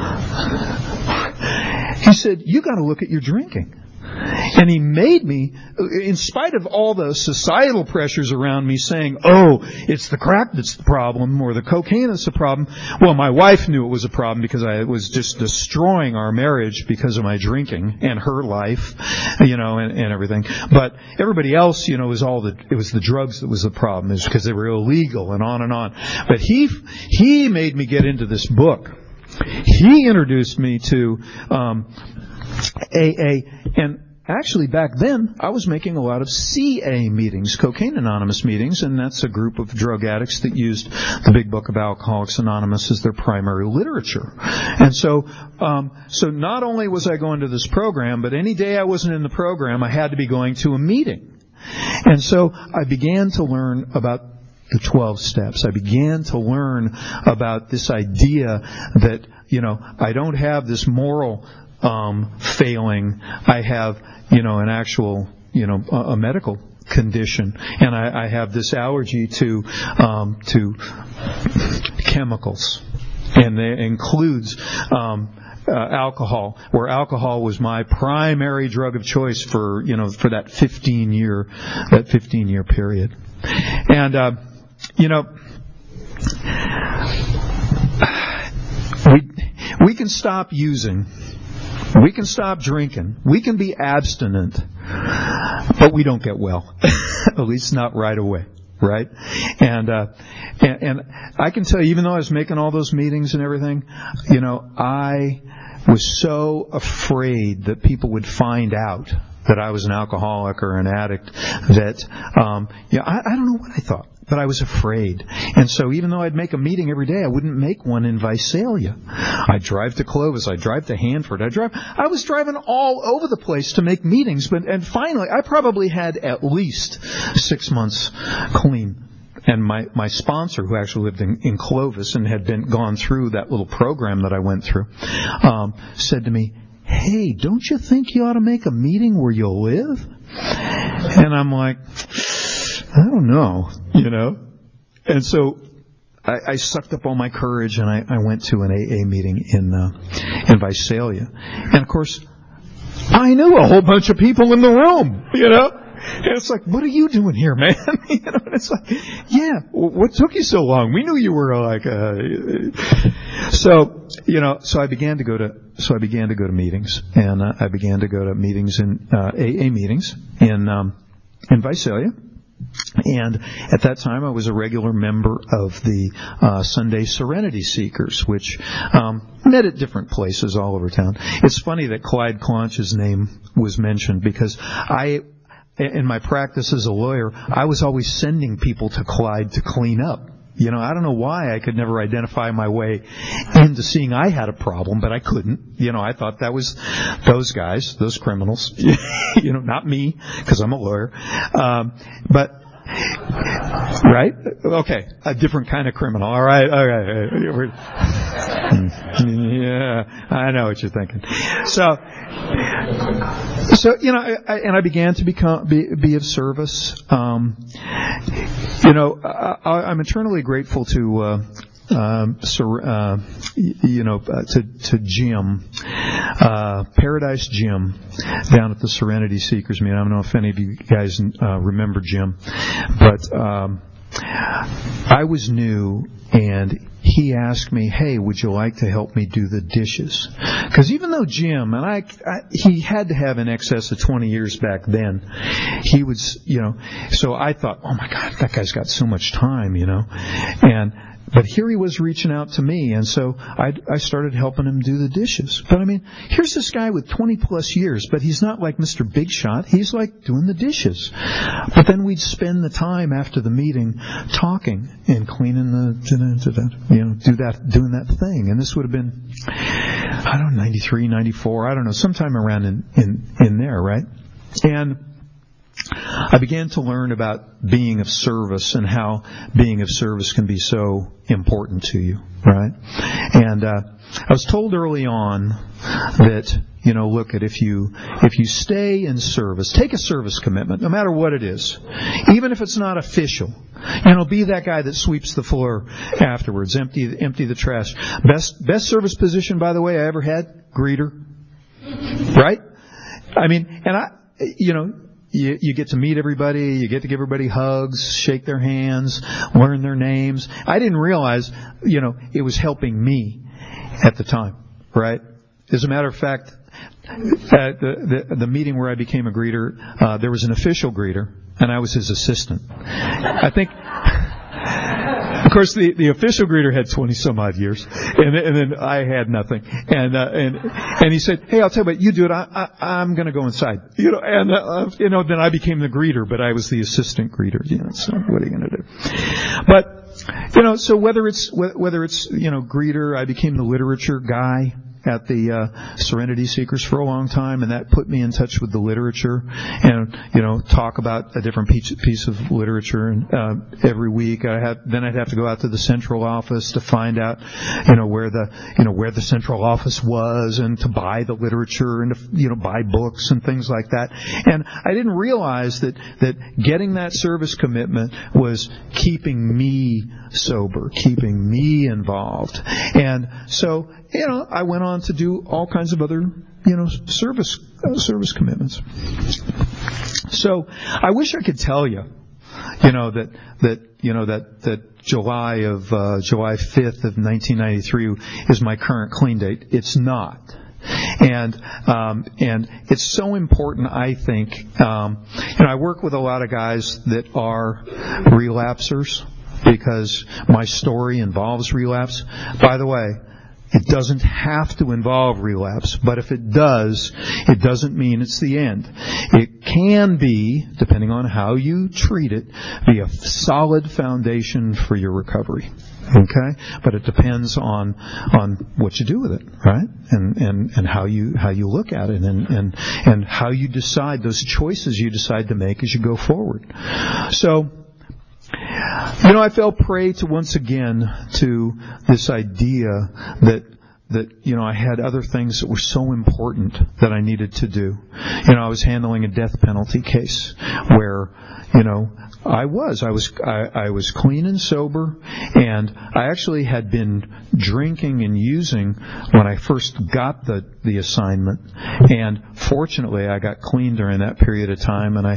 He said, you got to look at your drinking. And he made me, in spite of all the societal pressures around me saying, "Oh, it's the crack that's the problem," or "the cocaine that's the problem." Well, my wife knew it was a problem, because I was just destroying our marriage because of my drinking and her life, and everything. But everybody else, it was the drugs that was the problem, is because they were illegal and on and on. But he made me get into this book. He introduced me to AA, and actually back then I was making a lot of CA meetings, Cocaine Anonymous meetings, and that's a group of drug addicts that used the Big Book of Alcoholics Anonymous as their primary literature. And so not only was I going to this program, but any day I wasn't in the program, I had to be going to a meeting. And so I began to learn about the 12 steps. I began to learn about this idea that, I don't have this moral failing. I have, an actual, a medical condition, and I have this allergy to chemicals. and it includes alcohol, where alcohol was my primary drug of choice for that 15-year period. And we can stop using, we can stop drinking, we can be abstinent, but we don't get well. At least not right away. Right? And I can tell you, even though I was making all those meetings and everything, I was so afraid that people would find out that I was an alcoholic or an addict that, I don't know what I thought, but I was afraid. And so even though I'd make a meeting every day, I wouldn't make one in Visalia. I'd drive to Clovis. I'd drive to Hanford. I was driving all over the place to make meetings. And finally, I probably had at least 6 months clean. And my sponsor, who actually lived in Clovis and had gone through that little program that I went through, said to me, "Hey, don't you think you ought to make a meeting where you live?" And I'm like, I don't know, And so I sucked up all my courage and I went to an AA meeting in Visalia. And of course, I knew a whole bunch of people in the room, And it's like, what are you doing here, man? And it's like, yeah, what took you so long? We knew you were like, So I began to go to meetings, and I began to go to meetings in AA meetings in Visalia. And at that time, I was a regular member of the Sunday Serenity Seekers, which met at different places all over town. It's funny that Clyde Claunch's name was mentioned because in my practice as a lawyer, I was always sending people to Clyde to clean up. I don't know why I could never identify my way into seeing I had a problem, but I couldn't. I thought that was those guys, those criminals, not me, because I'm a lawyer. But, right? Okay, a different kind of criminal. All right. Yeah, I know what you're thinking. So I began to be of service. I'm eternally grateful to Jim, Paradise Jim, down at the Serenity Seekers meeting. I don't know if any of you guys remember Jim, but I was new, and he asked me, "Hey, would you like to help me do the dishes?" Because even though Jim, and he had to have in excess of 20 years back then, he was, so I thought, oh my God, that guy's got so much time, But here he was reaching out to me, and so I started helping him do the dishes. But I mean, here's this guy with 20 plus years, but he's not like Mr. Big Shot. He's like doing the dishes. But then we'd spend the time after the meeting talking and cleaning doing that thing. And this would have been, 93, 94, sometime around in there, right? And I began to learn about being of service and how being of service can be so important to you, right? And I was told early on that, look at if you stay in service, take a service commitment, no matter what it is, even if it's not official. Be that guy that sweeps the floor afterwards, empty the trash. Best service position, by the way, I ever had, greeter, right? I mean, and You get to meet everybody, you get to give everybody hugs, shake their hands, learn their names. I didn't realize, it was helping me at the time, right? As a matter of fact, at the meeting where I became a greeter, there was an official greeter, and I was his assistant. I think... Of course, the official greeter had 20 some odd years, and then I had nothing. And he said, "Hey, I'll tell you what, you do it. I'm going to go inside." Then I became the greeter, but I was the assistant greeter. So what are you going to do? But so whether it's greeter, I became the literature guy. at the Serenity Seekers for a long time, and that put me in touch with the literature, and talk about a different piece of literature every week. Then I'd have to go out to the central office to find out where the central office was, and to buy the literature, and to buy books and things like that. And I didn't realize that getting that service commitment was keeping me sober, keeping me involved. And so, I went on to do all kinds of other, service commitments. So I wish I could tell you, that July 5th of 1993 is my current clean date. It's not. And it's so important, I think. I work with a lot of guys that are relapsers, because my story involves relapse. By the way, it doesn't have to involve relapse, but if it does, it doesn't mean it's the end. It can be, depending on how you treat it, be a solid foundation for your recovery. Okay? But it depends on what you do with it, right? And how you look at it, and how you decide, those choices you decide to make as you go forward. So, I fell prey to, once again, to this idea that I had other things that were so important that I needed to do. I was handling a death penalty case where, I was clean and sober, and I actually had been drinking and using when I first got the assignment, and fortunately I got clean during that period of time. And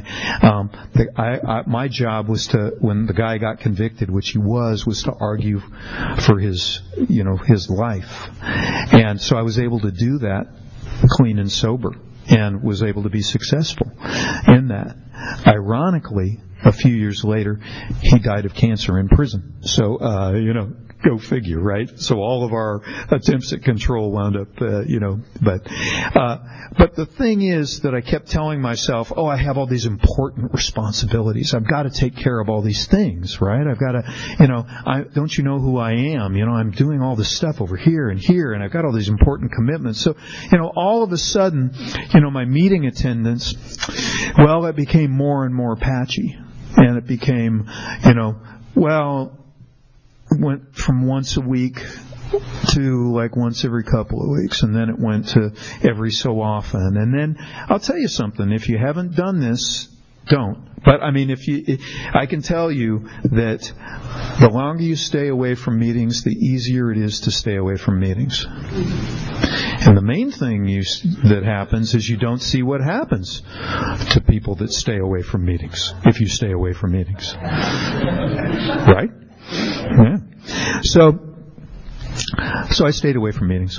my job was to, when the guy got convicted, which he was to argue for his life, and so I was able to do that clean and sober, and was able to be successful in that. Ironically, a few years later, he died of cancer in prison. So, go figure, right? So all of our attempts at control wound up, But the thing is that I kept telling myself, I have all these important responsibilities. I've got to take care of all these things, right? I've got to, don't you know who I am? I'm doing all this stuff over here, and I've got all these important commitments. So, all of a sudden, my meeting attendance, it became more and more patchy. And it became, it went from once a week to like once every couple of weeks, and then it went to every so often. And then I'll tell you something, if you haven't done this, don't. But I can tell you that the longer you stay away from meetings, the easier it is to stay away from meetings. And the main thing that happens is you don't see what happens to people that stay away from meetings, if you stay away from meetings. Right? Yeah. So I stayed away from meetings.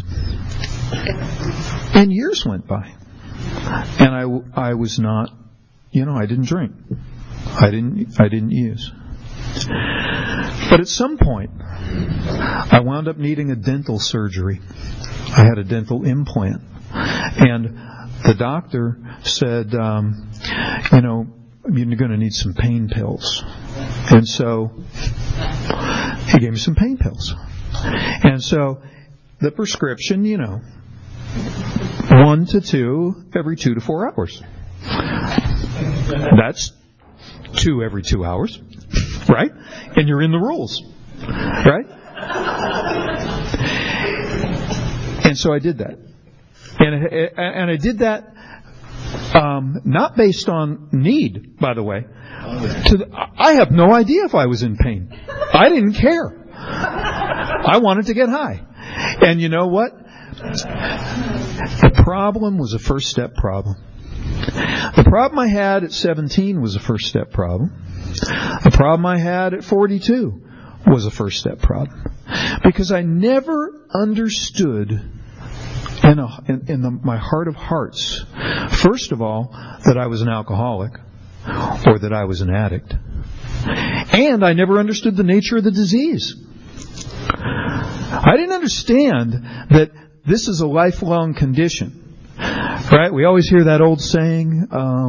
And years went by. And I was not, I didn't drink. I didn't use. But at some point, I wound up needing a dental surgery. I had a dental implant. And the doctor said, you're going to need some pain pills. And so he gave me some pain pills. And so the prescription, 1 to 2 every 2 to 4 hours. That's 2 every 2 hours, right? And you're in the rules, right? And so I did that. And I did that not based on need, by the way. I have no idea if I was in pain. I didn't care. I wanted to get high. And you know what? The problem was a first step problem. The problem I had at 17 was a first step problem. The problem I had at 42 was a first step problem. Because I never understood in my heart of hearts, first of all, that I was an alcoholic or that I was an addict. And I never understood the nature of the disease. I didn't understand that this is a lifelong condition. Right? We always hear that old saying,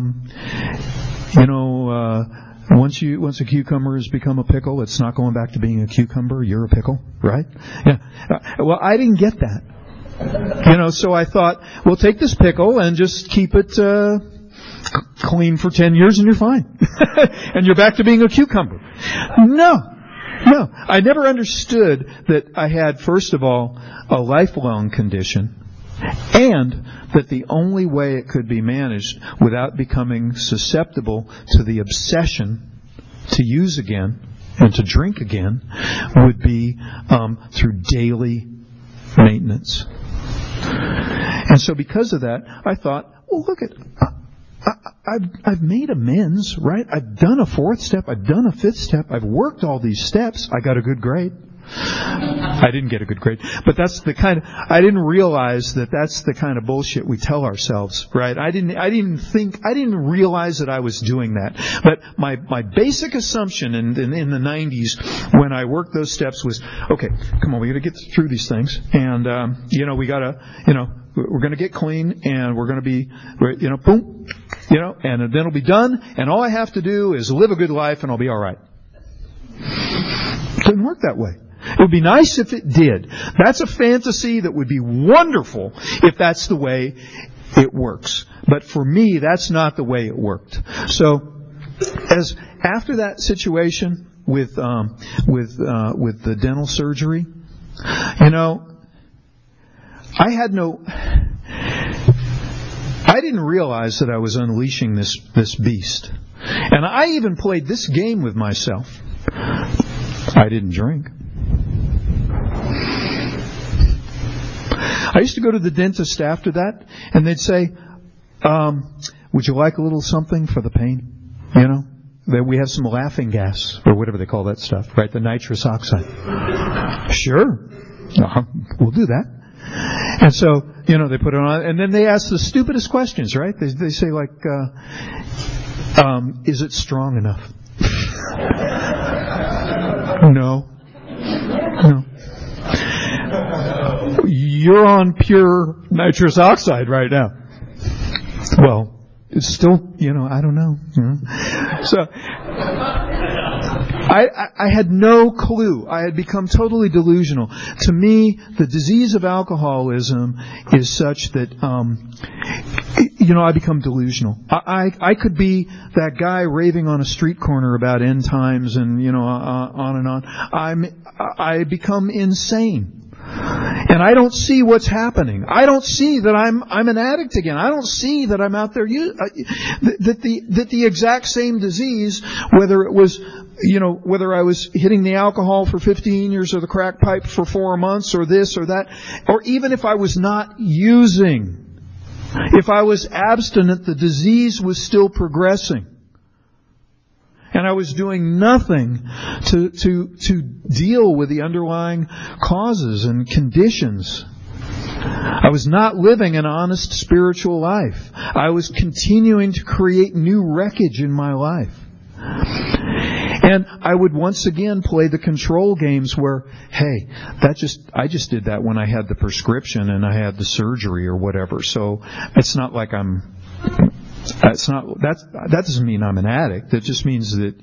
once a cucumber has become a pickle, it's not going back to being a cucumber. You're a pickle, right? Yeah. Well, I didn't get that. So I thought, well, take this pickle and just keep it clean for 10 years and you're fine. And you're back to being a cucumber. No. I never understood that I had, first of all, a lifelong condition, and that the only way it could be managed without becoming susceptible to the obsession to use again and to drink again would be through daily maintenance. And so because of that, I thought, well, look at... I've made amends, right? I've done a 4th step. I've done a 5th step. I've worked all these steps. I got a good grade. I didn't get a good grade, but that's the kind of, I didn't realize that that's the kind of bullshit we tell ourselves, right? I didn't realize that I was doing that. But my basic assumption in the 90s when I worked those steps was, okay, come on, we got to get through these things, and we got to, we're going to get clean, and we're going to be, boom, and then it'll be done, and all I have to do is live a good life, and I'll be all right. It doesn't work that way. It would be nice if it did. That's a fantasy that would be wonderful if that's the way it works. But for me, that's not the way it worked. So, as after that situation with the dental surgery, I didn't realize that I was unleashing this beast. And I even played this game with myself. I didn't drink. I used to go to the dentist after that, and they'd say, would you like a little something for the pain? That we have some laughing gas, or whatever they call that stuff, right? The nitrous oxide. Sure. We'll do that. And so, they put it on, and then they ask the stupidest questions, right? They say like, is it strong enough? No. You're on pure nitrous oxide right now. Well, it's still, I don't know. So, I had no clue. I had become totally delusional. To me, the disease of alcoholism is such that, I become delusional. I could be that guy raving on a street corner about end times and, on and on. I become insane. And I don't see what's happening. I don't see that I'm an addict again. I don't see that I'm out there that the exact same disease, whether it was, whether I was hitting the alcohol for 15 years or the crack pipe for 4 months or this or that, or even if I was not using, if I was abstinent, the disease was still progressing. And I was doing nothing to deal with the underlying causes and conditions. I was not living an honest spiritual life. I was continuing to create new wreckage in my life. And I would once again play the control games where, hey, I just did that when I had the prescription and I had the surgery or whatever. So it's not like that doesn't mean I'm an addict. It just means that,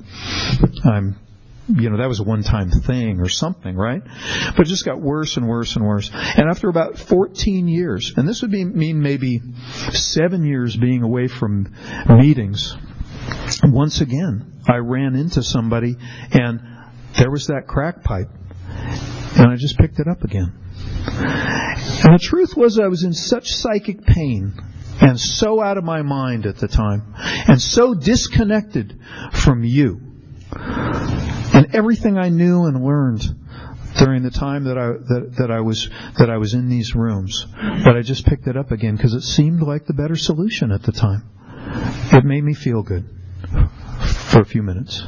that was a one-time thing or something, right? But it just got worse and worse and worse. And after about 14 years, and this would mean maybe 7 years being away from meetings, once again, I ran into somebody and there was that crack pipe. And I just picked it up again. And the truth was I was in such psychic pain and so out of my mind at the time, and so disconnected from you and everything I knew and learned during the time that I was in these rooms, that I just picked it up again because it seemed like the better solution at the time. It made me feel good for a few minutes,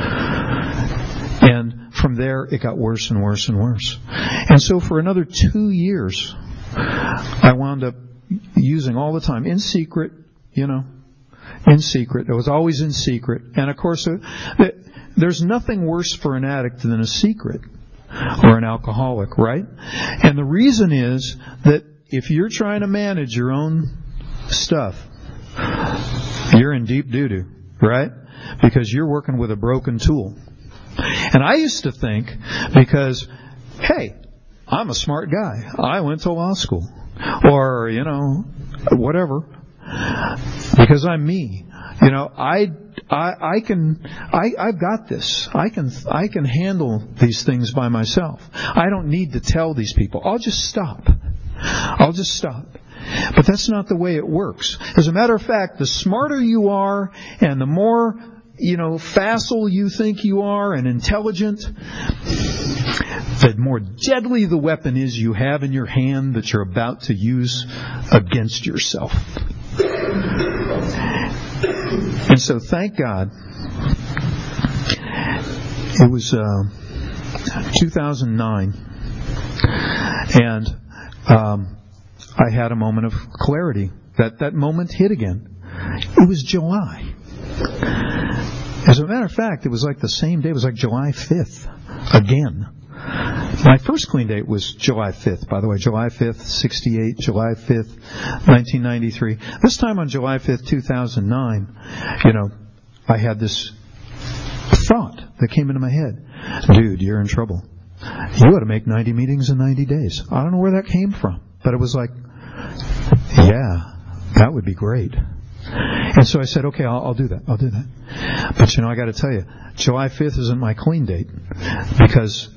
and from there it got worse and worse and worse. And so for another 2 years, I wound up using all the time, in secret, in secret. It was always in secret. And of course, there's nothing worse for an addict than a secret or an alcoholic, right? And the reason is that if you're trying to manage your own stuff, you're in deep doo-doo, right? Because you're working with a broken tool. And I used to think, because, hey, I'm a smart guy. I went to law school. Or, whatever. Because I'm me. I've got this. I can handle these things by myself. I don't need to tell these people. I'll just stop. But that's not the way it works. As a matter of fact, the smarter you are and the more, facile you think you are and intelligent, the more deadly the weapon is you have in your hand that you're about to use against yourself. And so thank God, it was 2009, and I had a moment of clarity. That moment hit again. It was July. As a matter of fact, it was like the same day. It was like July 5th again. My first clean date was July 5th, by the way. July 5th, 68, July 5th, 1993. This time on July 5th, 2009, I had this thought that came into my head. Dude, you're in trouble. You ought to make 90 meetings in 90 days. I don't know where that came from, but it was like, yeah, that would be great. And so I said, okay, I'll do that. But I got to tell you, July 5th isn't my clean date because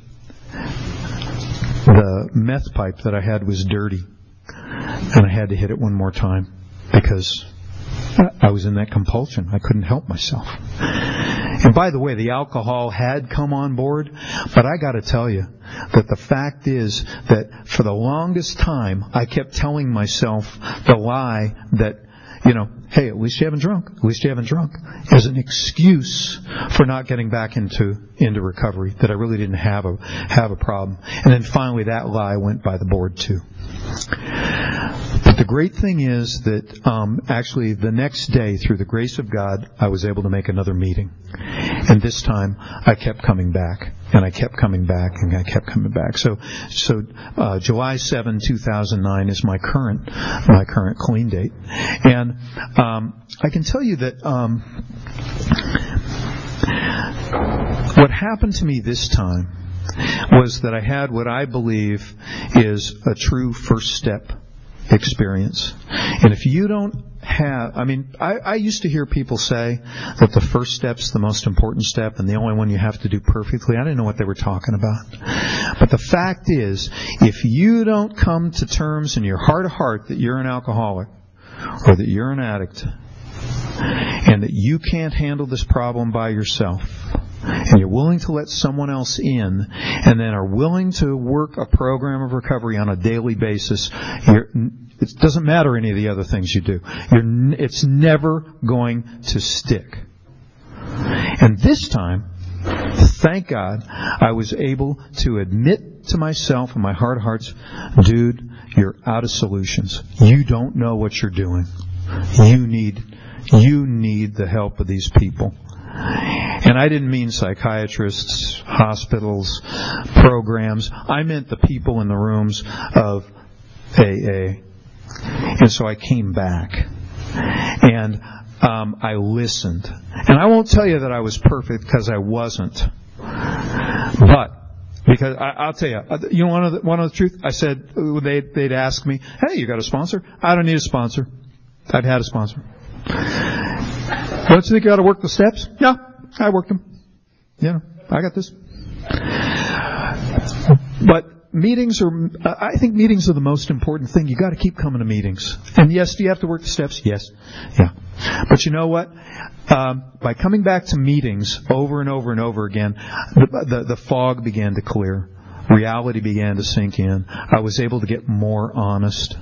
the meth pipe that I had was dirty, and I had to hit it one more time because I was in that compulsion. I couldn't help myself. And by the way, the alcohol had come on board, but I got to tell you that the fact is that for the longest time, I kept telling myself the lie that, hey, at least you haven't drunk, as an excuse for not getting back into recovery, that I really didn't have a problem. And then finally that lie went by the board too. But the great thing is that actually the next day, through the grace of God, I was able to make another meeting. And this time I kept coming back, and I kept coming back, and I kept coming back. So July 7, 2009 is my current clean date. And I can tell you that what happened to me this time was that I had what I believe is a true first step experience. And if you don't have, I used to hear people say that the first step's the most important step and the only one you have to do perfectly. I didn't know what they were talking about. But the fact is, if you don't come to terms in your heart of heart that you're an alcoholic or that you're an addict and that you can't handle this problem by yourself, and you're willing to let someone else in, and then are willing to work a program of recovery on a daily basis, it doesn't matter any of the other things you do. It's never going to stick. And this time, thank God, I was able to admit to myself in my heart of hearts, dude, you're out of solutions. You don't know what you're doing. You need the help of these people. And I didn't mean psychiatrists, hospitals, programs. I meant the people in the rooms of AA. And so I came back. And I listened. And I won't tell you that I was perfect, because I wasn't. But because I'll tell you, one of the truth, I said, they'd ask me, hey, you got a sponsor? I don't need a sponsor. I've had a sponsor. Don't you think you ought to work the steps? Yeah, I worked them. I got this. But I think meetings are the most important thing. You got to keep coming to meetings. And yes, do you have to work the steps? Yes. Yeah. But you know what? By coming back to meetings over and over and over again, the fog began to clear. Reality began to sink in. I was able to get more honest.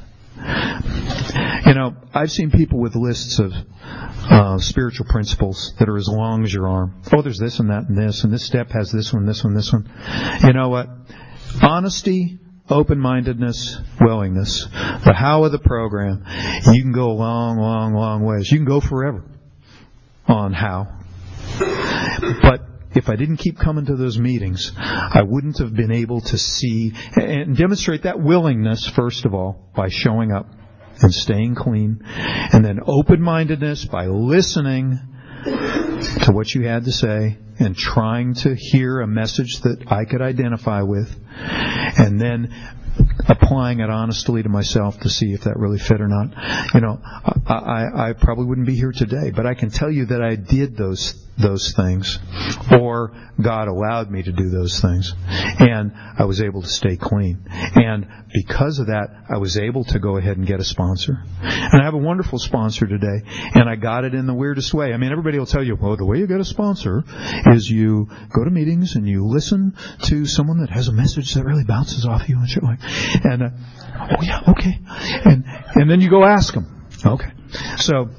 I've seen people with lists of spiritual principles that are as long as your arm. Oh, there's this and that and this step has this one, this one, this one. You know what? Honesty, open-mindedness, willingness. The how of the program. You can go a long, long, long ways. You can go forever on how. But if I didn't keep coming to those meetings, I wouldn't have been able to see and demonstrate that willingness, first of all, by showing up and staying clean, and then open-mindedness by listening to what you had to say and trying to hear a message that I could identify with, and then applying it honestly to myself to see if that really fit or not. I probably wouldn't be here today, but I can tell you that I did those things, or God allowed me to do those things, and I was able to stay clean. And because of that, I was able to go ahead and get a sponsor. And I have a wonderful sponsor today, and I got it in the weirdest way. I mean, everybody will tell you, well, the way you get a sponsor is you go to meetings and you listen to someone that has a message that really bounces off you and shit like, and oh yeah, okay, and then you go ask them. Okay, so.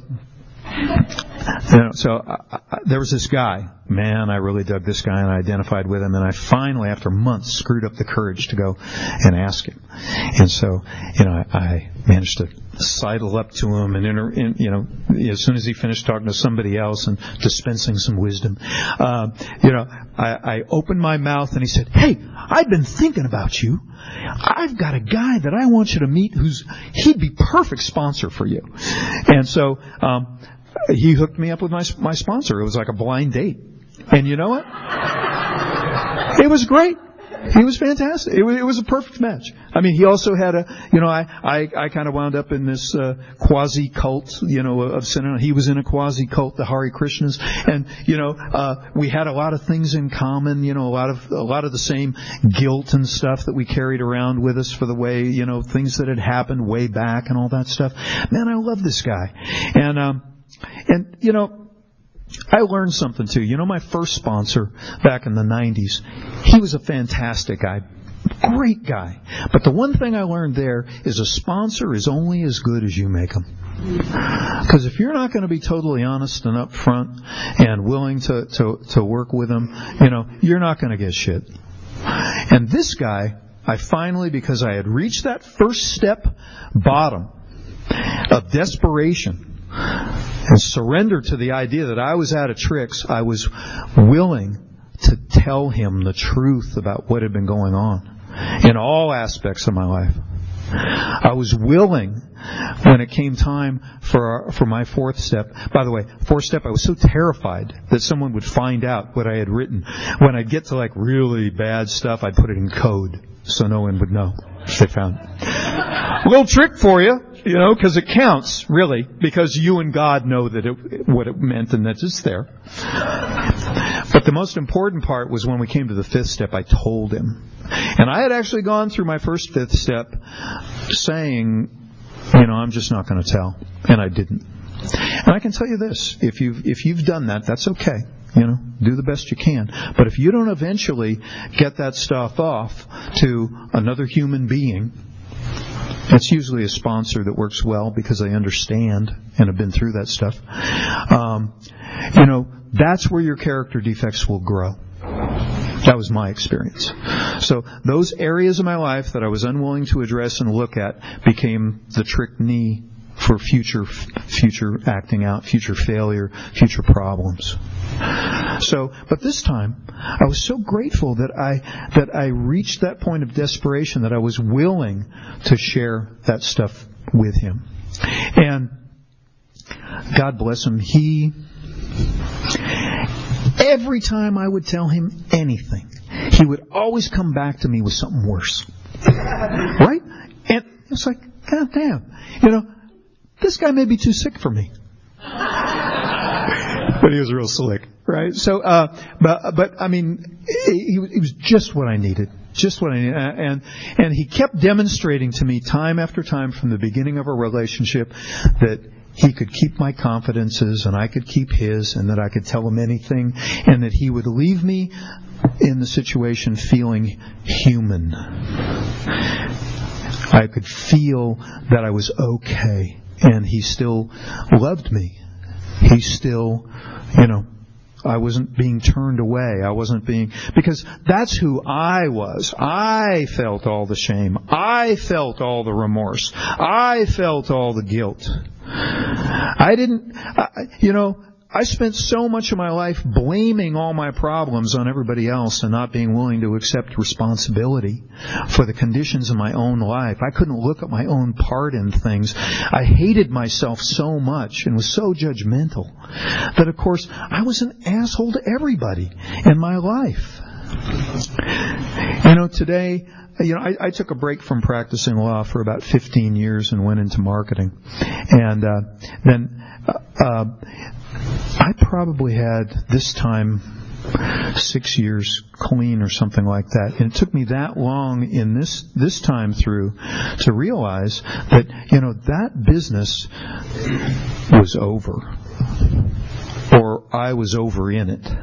There was this guy. Man, I really dug this guy, and I identified with him. And I finally, after months, screwed up the courage to go and ask him. And so, I managed to sidle up to him, and as soon as he finished talking to somebody else and dispensing some wisdom, I opened my mouth, and he said, "Hey, I've been thinking about you. I've got a guy that I want you to meet he'd be perfect sponsor for you." And so, he hooked me up with my sponsor. It was like a blind date. And you know what? It was great. He was fantastic. It was a perfect match. I mean, he also had I kind of wound up in this quasi-cult, of sin. He was in a quasi-cult, the Hare Krishnas. And, we had a lot of things in common, a lot of the same guilt and stuff that we carried around with us for the way, things that had happened way back and all that stuff. Man, I love this guy. And I learned something too. My first sponsor back in the 90s, he was a fantastic guy. Great guy. But the one thing I learned there is a sponsor is only as good as you make them. Because if you're not going to be totally honest and upfront and willing to work with them, you're not going to get shit. And this guy, I finally, because I had reached that first step bottom of desperation, and surrendered to the idea that I was out of tricks, I was willing to tell him the truth about what had been going on in all aspects of my life. I was willing, when it came time for my fourth step. By the way, fourth step, I was so terrified that someone would find out what I had written. When I'd get to like really bad stuff, I'd put it in code so no one would know if they found it. A little trick for you. Because it counts, really, because you and God know what it meant and that it's there. But the most important part was when we came to the fifth step, I told him. And I had actually gone through my first fifth step saying, I'm just not going to tell. And I didn't. And I can tell you this, if you've done that, that's okay. Do the best you can. But if you don't eventually get that stuff off to another human being, it's usually a sponsor that works well because they understand and have been through that stuff. That's where your character defects will grow. That was my experience. So those areas of my life that I was unwilling to address and look at became the trick knee for future acting out, future failure, future problems. So, but this time, I was so grateful that I reached that point of desperation that I was willing to share that stuff with him. And God bless him, every time I would tell him anything, he would always come back to me with something worse. Right? And it's like, God damn, this guy may be too sick for me. But he was real slick, right? So, but I mean, he was just what I needed. Just what I needed. And he kept demonstrating to me time after time from the beginning of our relationship that he could keep my confidences and I could keep his, and that I could tell him anything, and that he would leave me in the situation feeling human. I could feel that I was okay. And he still loved me. He still, I wasn't being turned away. Because that's who I was. I felt all the shame. I felt all the remorse. I felt all the guilt. I spent so much of my life blaming all my problems on everybody else and not being willing to accept responsibility for the conditions of my own life. I couldn't look at my own part in things. I hated myself so much and was so judgmental that, of course, I was an asshole to everybody in my life. Today, I took a break from practicing law for about 15 years and went into marketing. And then I probably had this time 6 years clean or something like that. And it took me that long in this time through to realize that, that business was over. Or I was over in it.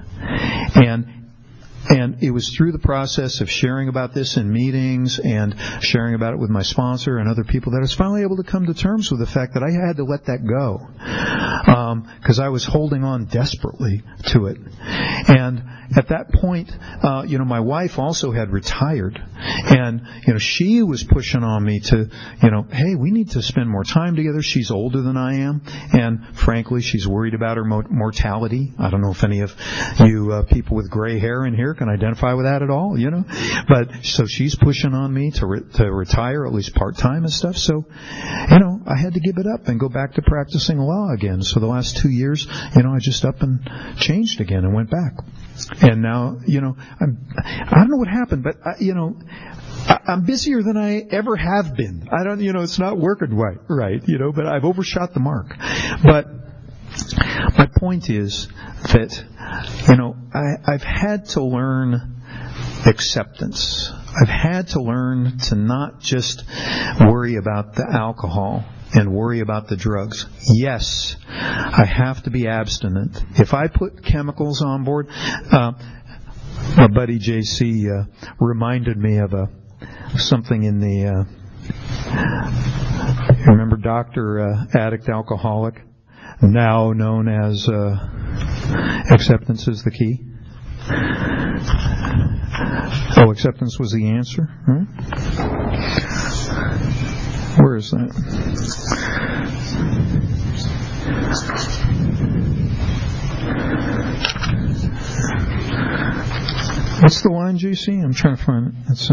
And it was through the process of sharing about this in meetings and sharing about it with my sponsor and other people that I was finally able to come to terms with the fact that I had to let that go. Because I was holding on desperately to it. And at that point, my wife also had retired. And, she was pushing on me to, hey, we need to spend more time together. She's older than I am. And frankly, she's worried about her mortality. I don't know if any of you people with gray hair in here can identify with that at all, But so she's pushing on me to retire, at least part-time and stuff. So, I had to give it up and go back to practicing law again. So the last 2 years, I just up and changed again and went back. And now, I don't know what happened, but, I'm busier than I ever have been. I don't, it's not working right, but I've overshot the mark. But my point is that, I've had to learn acceptance. I've had to learn to not just worry about the alcohol and worry about the drugs. Yes, I have to be abstinent. If I put chemicals on board, my buddy JC reminded me of something in the. You remember Dr. Addict Alcoholic, now known as Acceptance is the Key? Oh, acceptance was the answer? Right? Where is that? What's the line, JC? I'm trying to find it. It's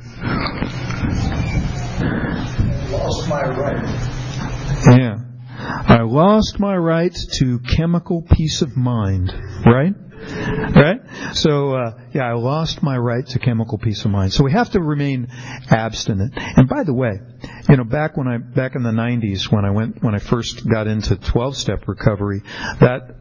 lost my right. Yeah. I lost my right to chemical peace of mind. Right? Right? So, I lost my right to chemical peace of mind. So we have to remain abstinent. And by the way, back in the 90s when I first got into 12-step recovery, that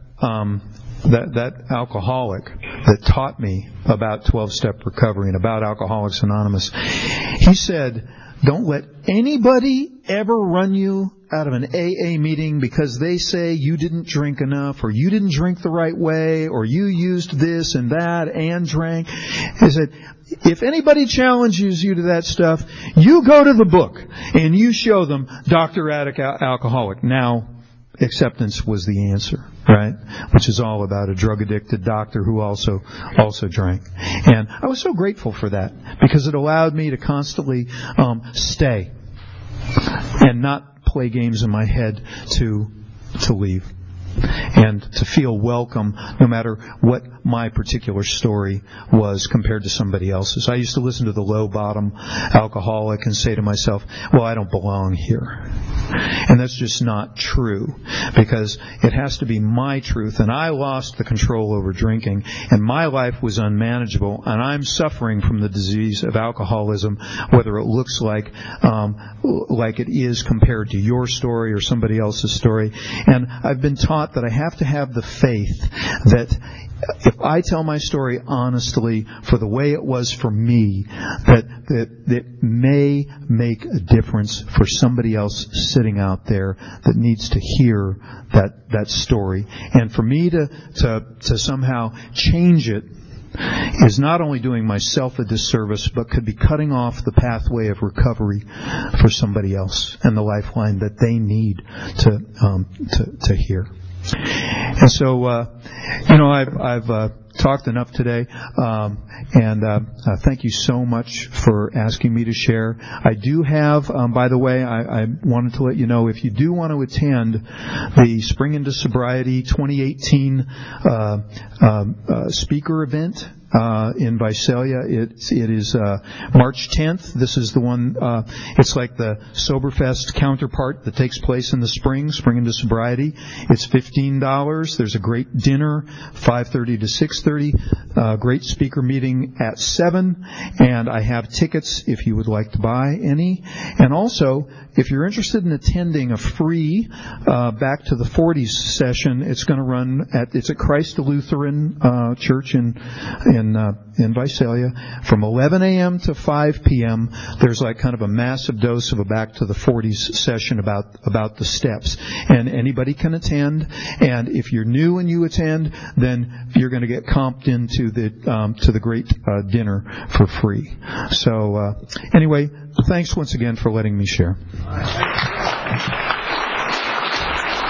alcoholic that taught me about 12-step recovery and about Alcoholics Anonymous, he said, don't let anybody ever run you out of an AA meeting because they say you didn't drink enough or you didn't drink the right way or you used this and that and drank. He said, if anybody challenges you to that stuff, you go to the book and you show them Dr. Addict Alcoholic. Now, acceptance was the answer, right? Which is all about a drug-addicted doctor who also drank. And I was so grateful for that because it allowed me to constantly stay and not play games in my head to leave. And to feel welcome no matter what my particular story was compared to somebody else's. I used to listen to the low-bottom alcoholic and say to myself, well, I don't belong here. And that's just not true because it has to be my truth. And I lost the control over drinking and my life was unmanageable and I'm suffering from the disease of alcoholism, whether it looks like it is compared to your story or somebody else's story. And I've been taught that I have to have the faith that if I tell my story honestly for the way it was for me, that may make a difference for somebody else sitting out there that needs to hear that story. And for me to somehow change it is not only doing myself a disservice, but could be cutting off the pathway of recovery for somebody else and the lifeline that they need to hear. And so, I've talked enough today, and thank you so much for asking me to share. I do have, by the way, I wanted to let you know, if you do want to attend the Spring into Sobriety 2018 speaker event in Visalia, it is March 10th. This is the one, it's like the Soberfest counterpart that takes place in the Spring into Sobriety. It's $15. There's a great dinner, 5:30 to 6:30. Great speaker meeting at 7, and I have tickets if you would like to buy any. And also, if you're interested in attending a free Back to the 40s session, it's going to run it's at Christ the Lutheran Church in Visalia from 11 a.m. to 5 p.m. There's like kind of a massive dose of a Back to the 40s session about the steps, and anybody can attend. And if you're new and you attend, then you're going to get comped into the great dinner for free. So anyway, thanks once again for letting me share.